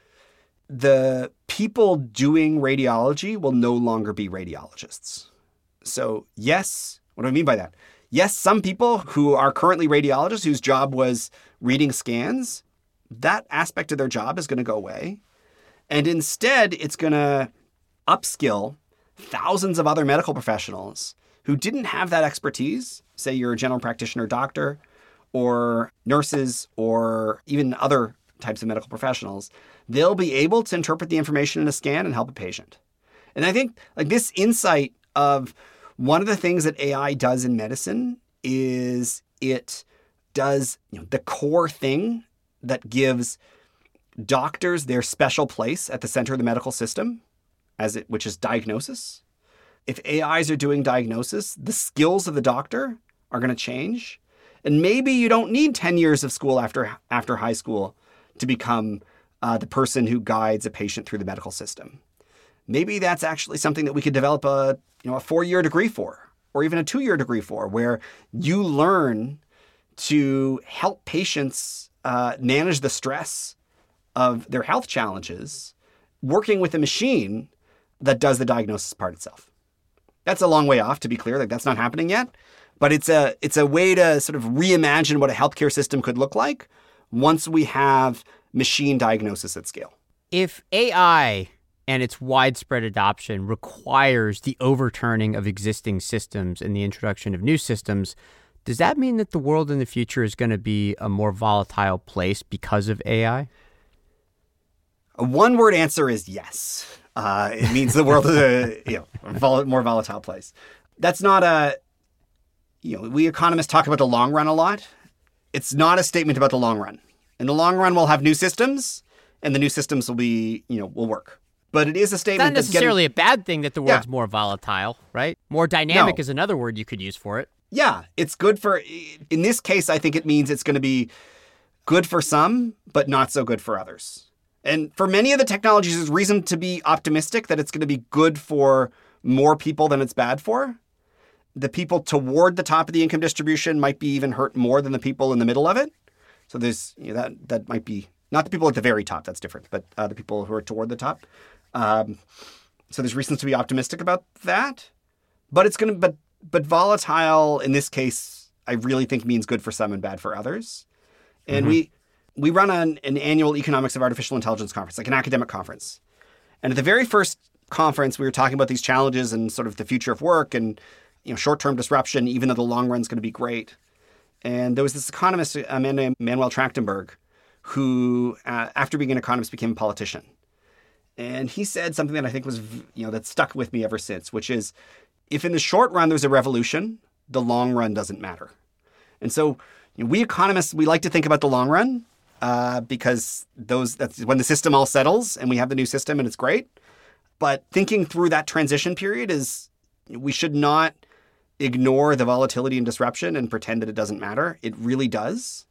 the people doing radiology will no longer be radiologists. So yes, what do I mean by that? Yes, some people who are currently radiologists whose job was reading scans, that aspect of their job is going to go away. And instead, it's going to upskill thousands of other medical professionals who didn't have that expertise. Say you're a general practitioner doctor or nurses or even other types of medical professionals. They'll be able to interpret the information in a scan and help a patient. And I think this insight of one of the things that AI does in medicine is it does the core thing that gives doctors their special place at the center of the medical system, which is diagnosis. If AIs are doing diagnosis, the skills of the doctor are going to change. And maybe you don't need 10 years of school after high school to become the person who guides a patient through the medical system. Maybe that's actually something that we could develop a 4-year degree for, or even a 2-year degree for, where you learn to help patients manage the stress of their health challenges, working with a machine that does the diagnosis part itself. That's a long way off, to be clear. That's not happening yet. But it's a way to sort of reimagine what a healthcare system could look like once we have machine diagnosis at scale. If AI and its widespread adoption requires the overturning of existing systems and the introduction of new systems, does that mean that the world in the future is going to be a more volatile place because of AI? A one-word answer is yes. It means the world is a more volatile place. That's not we economists talk about the long run a lot. It's not a statement about the long run. In the long run, we'll have new systems, and the new systems will work. But it is a statement that's not necessarily a bad thing that the world's more volatile, right? More dynamic is another word you could use for it. Yeah, it's good in this case, I think it means it's going to be good for some, but not so good for others. And for many of the technologies, there's reason to be optimistic that it's going to be good for more people than it's bad for. The people toward the top of the income distribution might be even hurt more than the people in the middle of it. So there's that might be not the people at the very top, that's different, but the people who are toward the top. So there's reasons to be optimistic about that. But it's going to but volatile in this case, I really think means good for some and bad for others. And we run an annual Economics of Artificial Intelligence conference, like an academic conference. And at the very first conference, we were talking about these challenges and sort of the future of work and short-term disruption, even though the long run is going to be great. And there was this economist, a man named Manuel Trachtenberg, who, after being an economist, became a politician. And he said something that I think was, that stuck with me ever since, which is, if in the short run there's a revolution, the long run doesn't matter. And so we economists, we like to think about the long run because that's when the system all settles and we have the new system and it's great. But thinking through that transition period we should not ignore the volatility and disruption and pretend that it doesn't matter. It really does.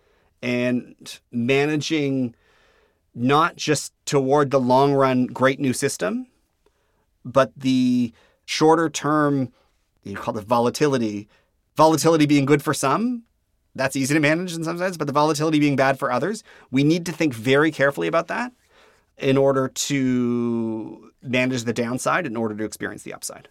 And managing not just toward the long run great new system, but the shorter term, you call it volatility being good for some, that's easy to manage in some sense, but the volatility being bad for others, we need to think very carefully about that in order to manage the downside, in order to experience the upside.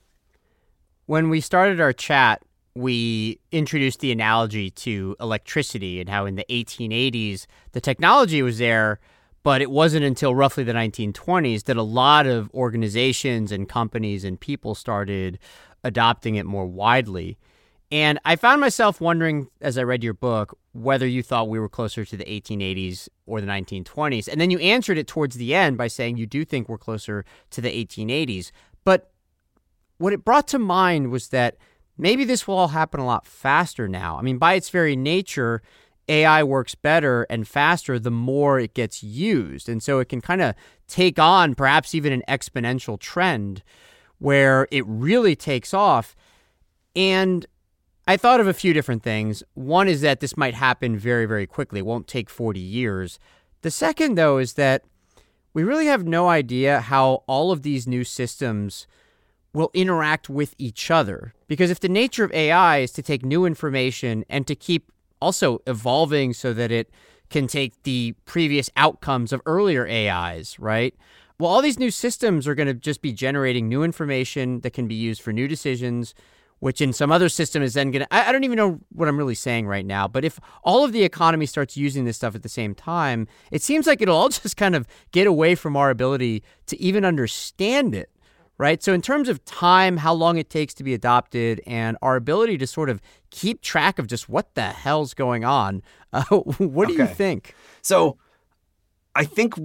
When we started our chat, we introduced the analogy to electricity and how in the 1880s, the technology was there, but it wasn't until roughly the 1920s that a lot of organizations and companies and people started adopting it more widely. And I found myself wondering as I read your book whether you thought we were closer to the 1880s or the 1920s. And then you answered it towards the end by saying you do think we're closer to the 1880s. But what it brought to mind was that maybe this will all happen a lot faster now. I mean, by its very nature, AI works better and faster the more it gets used. And so it can kind of take on perhaps even an exponential trend where it really takes off. And I thought of a few different things. One is that this might happen very, very quickly. It won't take 40 years. The second, though, is that we really have no idea how all of these new systems will interact with each other. Because if the nature of AI is to take new information and to keep also evolving so that it can take the previous outcomes of earlier AIs, right? Well, all these new systems are going to just be generating new information that can be used for new decisions, which in some other system is then going to, I don't even know what I'm really saying right now, but if all of the economy starts using this stuff at the same time, it seems like it'll all just kind of get away from our ability to even understand it. Right. So in terms of time, how long it takes to be adopted and our ability to sort of keep track of just what the hell's going on, what do you think? So I think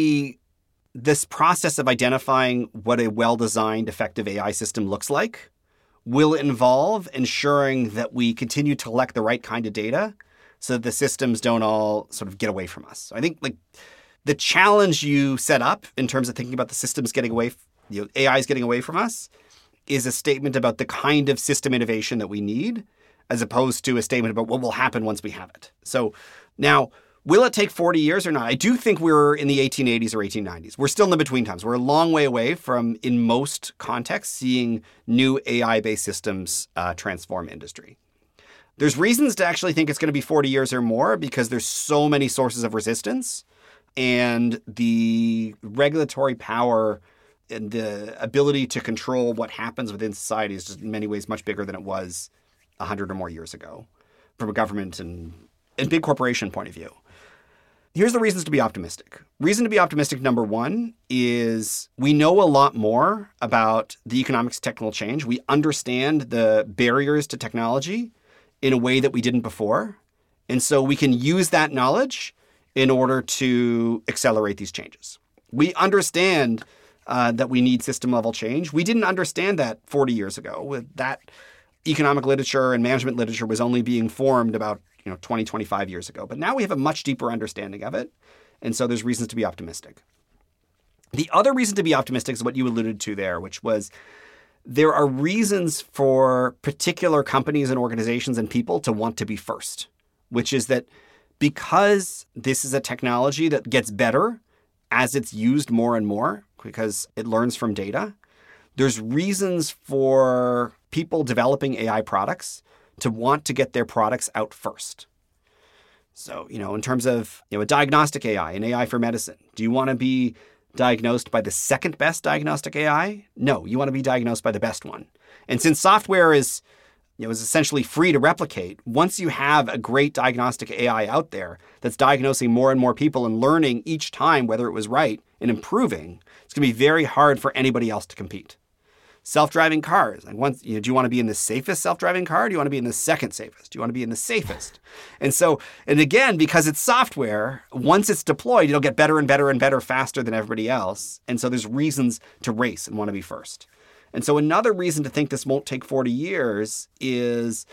this process of identifying what a well-designed, effective AI system looks like will involve ensuring that we continue to collect the right kind of data so that the systems don't all sort of get away from us. So I think the challenge you set up in terms of thinking about the systems getting away AI is getting away from us is a statement about the kind of system innovation that we need, as opposed to a statement about what will happen once we have it. So now, will it take 40 years or not? I do think we're in the 1880s or 1890s. We're still in the between times. We're a long way away from, in most contexts, seeing new AI-based systems transform industry. There's reasons to actually think it's going to be 40 years or more because there's so many sources of resistance, and the regulatory power and the ability to control what happens within society is just in many ways much bigger than it was 100 or more years ago from a government and big corporation point of view. Here's the reasons to be optimistic. Reason to be optimistic, number one, is we know a lot more about the economics of technical change. We understand the barriers to technology in a way that we didn't before. And so we can use that knowledge in order to accelerate these changes. We understand that we need system-level change. We didn't understand that 40 years ago. That economic literature and management literature was only being formed about 20, 25 years ago. But now we have a much deeper understanding of it. And so there's reasons to be optimistic. The other reason to be optimistic is what you alluded to there, which was there are reasons for particular companies and organizations and people to want to be first, which is that because this is a technology that gets better as it's used more and more, because it learns from data, there's reasons for people developing AI products to want to get their products out first. So, in terms of a diagnostic AI, an AI for medicine, do you want to be diagnosed by the second best diagnostic AI? No, you want to be diagnosed by the best one. And since software is essentially free to replicate, once you have a great diagnostic AI out there that's diagnosing more and more people and learning each time whether it was right and improving, it's going to be very hard for anybody else to compete. Self-driving cars. Do you want to be in the safest self-driving car? Or do you want to be in the second safest? Do you want to be in the safest? And again, because it's software, once it's deployed, it'll get better and better and better faster than everybody else. And so there's reasons to race and want to be first. And so another reason to think this won't take 40 years is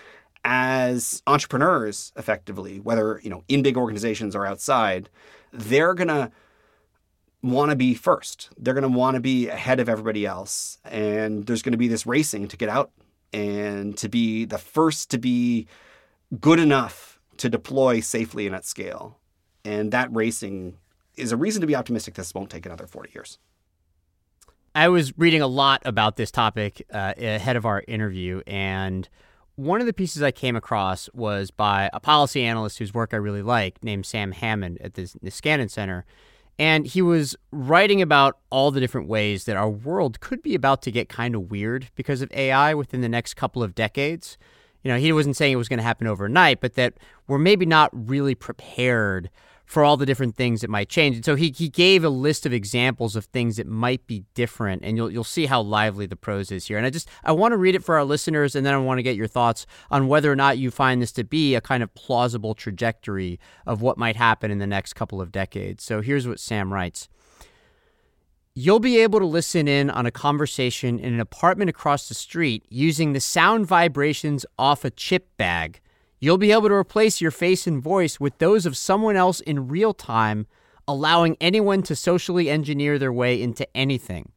as entrepreneurs, effectively, whether in big organizations or outside, they're going to want to be first. They're going to want to be ahead of everybody else. And there's going to be this racing to get out and to be the first to be good enough to deploy safely and at scale. And that racing is a reason to be optimistic this won't take another 40 years. I was reading a lot about this topic ahead of our interview, and one of the pieces I came across was by a policy analyst whose work I really like, named Sam Hammond at the Niskanen Center. And he was writing about all the different ways that our world could be about to get kind of weird because of AI within the next couple of decades. He wasn't saying it was going to happen overnight, but that we're maybe not really prepared for all the different things that might change. And so he gave a list of examples of things that might be different, and you'll see how lively the prose is here. And I want to read it for our listeners, and then I want to get your thoughts on whether or not you find this to be a kind of plausible trajectory of what might happen in the next couple of decades. So here's what Sam writes. You'll be able to listen in on a conversation in an apartment across the street using the sound vibrations off a chip bag. You'll be able to replace your face and voice with those of someone else in real time, allowing anyone to socially engineer their way into anything.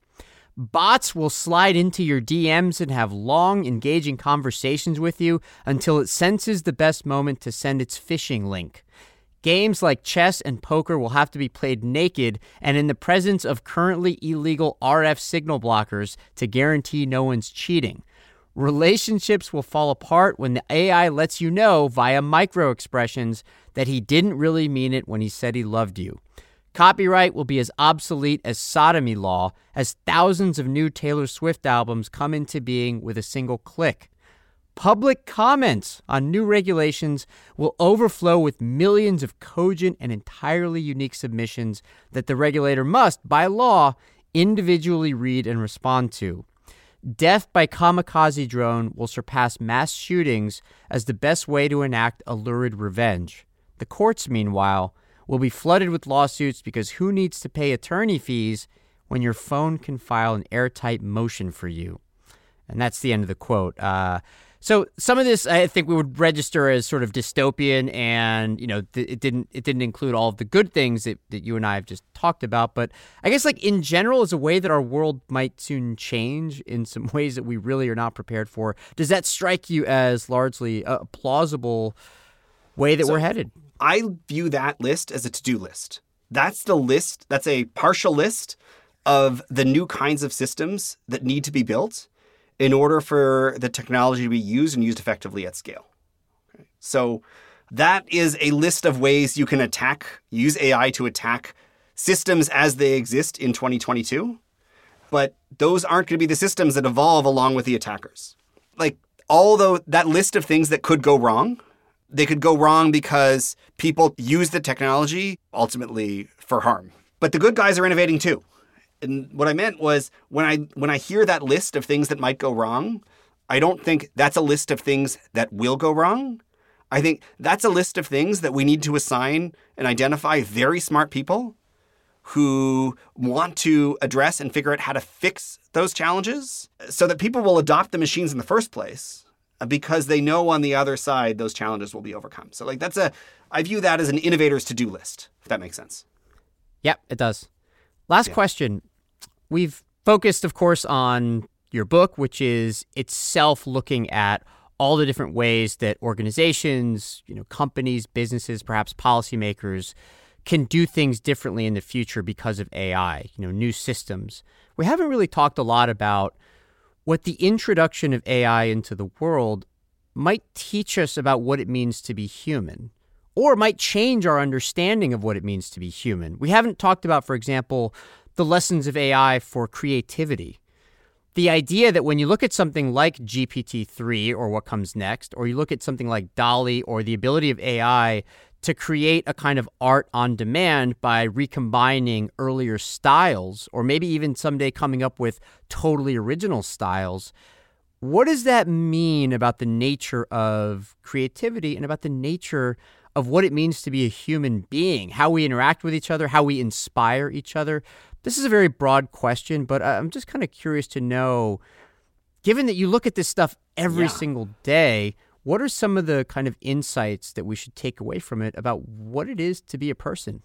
Bots will slide into your DMs and have long, engaging conversations with you until it senses the best moment to send its phishing link. Games like chess and poker will have to be played naked and in the presence of currently illegal RF signal blockers to guarantee no one's cheating. Relationships will fall apart when the AI lets you know via micro-expressions that he didn't really mean it when he said he loved you. Copyright will be as obsolete as sodomy law as thousands of new Taylor Swift albums come into being with a single click. Public comments on new regulations will overflow with millions of cogent and entirely unique submissions that the regulator must, by law, individually read and respond to. Death by kamikaze drone will surpass mass shootings as the best way to enact a lurid revenge. The courts, meanwhile, will be flooded with lawsuits because who needs to pay attorney fees when your phone can file an airtight motion for you? And that's the end of the quote. So some of this, I think we would register as sort of dystopian, and it didn't include all of the good things that you and I have just talked about. But I guess like in general, is a way that our world might soon change in some ways that we really are not prepared for. Does that strike you as largely a plausible way that we're headed? I view that list as a to-do list. That's the list. That's a partial list of the new kinds of systems that need to be built in order for the technology to be used and used effectively at scale. Okay. So that is a list of ways you can use AI to attack systems as they exist in 2022. But those aren't going to be the systems that evolve along with the attackers. Like, although that list of things that could go wrong, they could go wrong because people use the technology ultimately for harm. But the good guys are innovating too. And what I meant was when I hear that list of things that might go wrong, I don't think that's a list of things that will go wrong. I think that's a list of things that we need to assign and identify very smart people who want to address and figure out how to fix those challenges so that people will adopt the machines in the first place because they know on the other side those challenges will be overcome. So like I view that as an innovator's to-do list, if that makes sense. Yep, it does. Last question. We've focused, of course, on your book, which is itself looking at all the different ways that organizations, companies, businesses, perhaps policymakers can do things differently in the future because of AI, new systems. We haven't really talked a lot about what the introduction of AI into the world might teach us about what it means to be human, or might change our understanding of what it means to be human. We haven't talked about, for example, the lessons of AI for creativity. The idea that when you look at something like GPT-3 or what comes next, or you look at something like DALL-E or the ability of AI to create a kind of art on demand by recombining earlier styles, or maybe even someday coming up with totally original styles, what does that mean about the nature of creativity and about the nature of what it means to be a human being, how we interact with each other, how we inspire each other? This is a very broad question, but I'm just kind of curious to know, given that you look at this stuff every single day, what are some of the kind of insights that we should take away from it about what it is to be a person?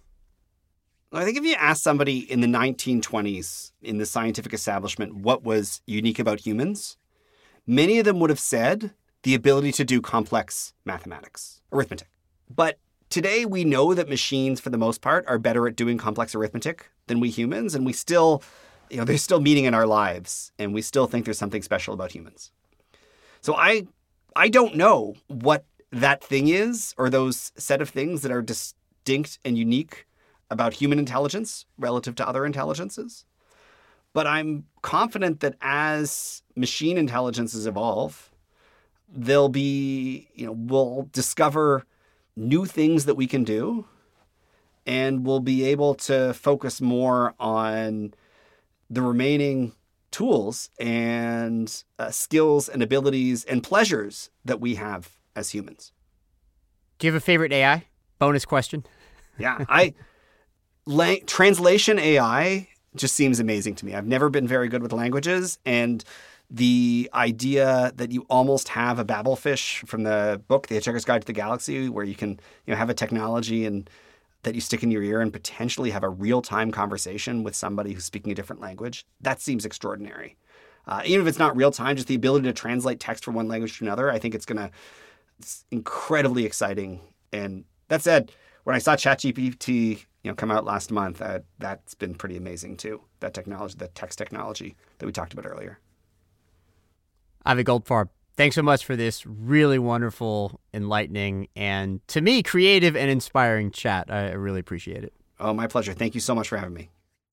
I think if you ask somebody in the 1920s in the scientific establishment what was unique about humans, many of them would have said the ability to do complex mathematics, arithmetic. But today we know that machines, for the most part, are better at doing complex arithmetic than we humans, and we still, there's still meaning in our lives, and we still think there's something special about humans. So I don't know what that thing is, or those set of things that are distinct and unique about human intelligence relative to other intelligences. But I'm confident that as machine intelligences evolve, there'll be, we'll discover new things that we can do. and we'll be able to focus more on the remaining tools and skills and abilities and pleasures that we have as humans. Do you have a favorite AI? Bonus question. Yeah, translation AI just seems amazing to me. I've never been very good with languages, and the idea that you almost have a Babelfish from the book, The Hitchhiker's Guide to the Galaxy, where you can have a technology and that you stick in your ear and potentially have a real-time conversation with somebody who's speaking a different language, that seems extraordinary. Even if it's not real-time, just the ability to translate text from one language to another, I think it's incredibly exciting. And that said, when I saw ChatGPT come out last month, that's been pretty amazing too, that technology, that text technology that we talked about earlier. Avi Goldfarb, thanks so much for this really wonderful, enlightening, and to me, creative and inspiring chat. I really appreciate it. Oh, my pleasure. Thank you so much for having me.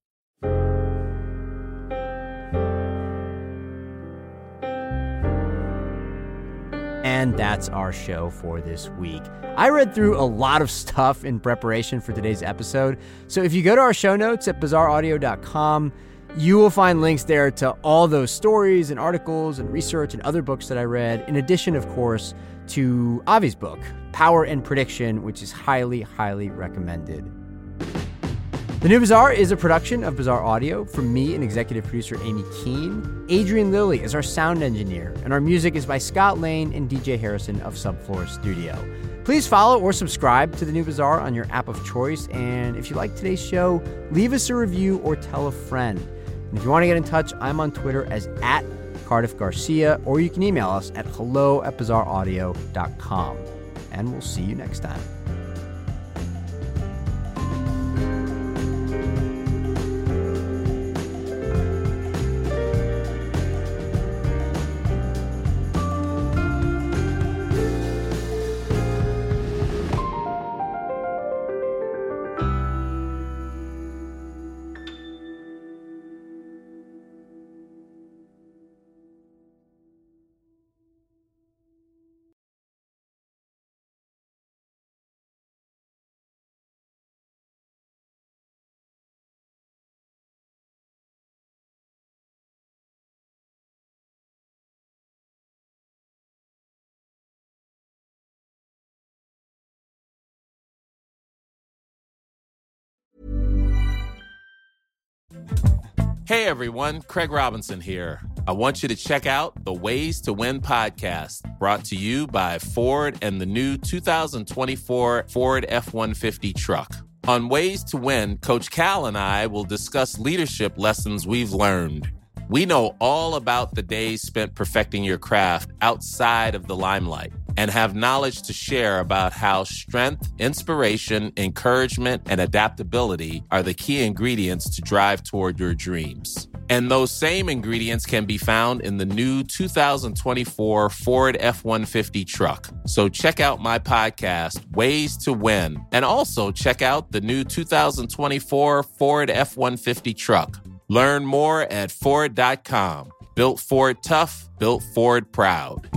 And that's our show for this week. I read through a lot of stuff in preparation for today's episode. So if you go to our show notes at bizarreaudio.com, you will find links there to all those stories and articles and research and other books that I read, in addition, of course, to Avi's book, Power and Prediction, which is highly, highly recommended. The New Bizarre is a production of Bizarre Audio from me and executive producer Amy Keene. Adrian Lilly is our sound engineer, and our music is by Scott Lane and DJ Harrison of Subfloor Studio. Please follow or subscribe to The New Bizarre on your app of choice, and if you like today's show, leave us a review or tell a friend. And if you want to get in touch, I'm on Twitter as @CardiffGarcia, or you can email us at hello@bizarreaudio.com. And we'll see you next time. Hey everyone, Craig Robinson here. I want you to check out the Ways to Win podcast, brought to you by Ford and the new 2024 Ford F-150 truck. On Ways to Win, Coach Cal and I will discuss leadership lessons we've learned. We know all about the days spent perfecting your craft outside of the limelight and have knowledge to share about how strength, inspiration, encouragement, and adaptability are the key ingredients to drive toward your dreams. And those same ingredients can be found in the new 2024 Ford F-150 truck. So check out my podcast, Ways to Win, and also check out the new 2024 Ford F-150 truck. Learn more at Ford.com. Built Ford tough, built Ford proud.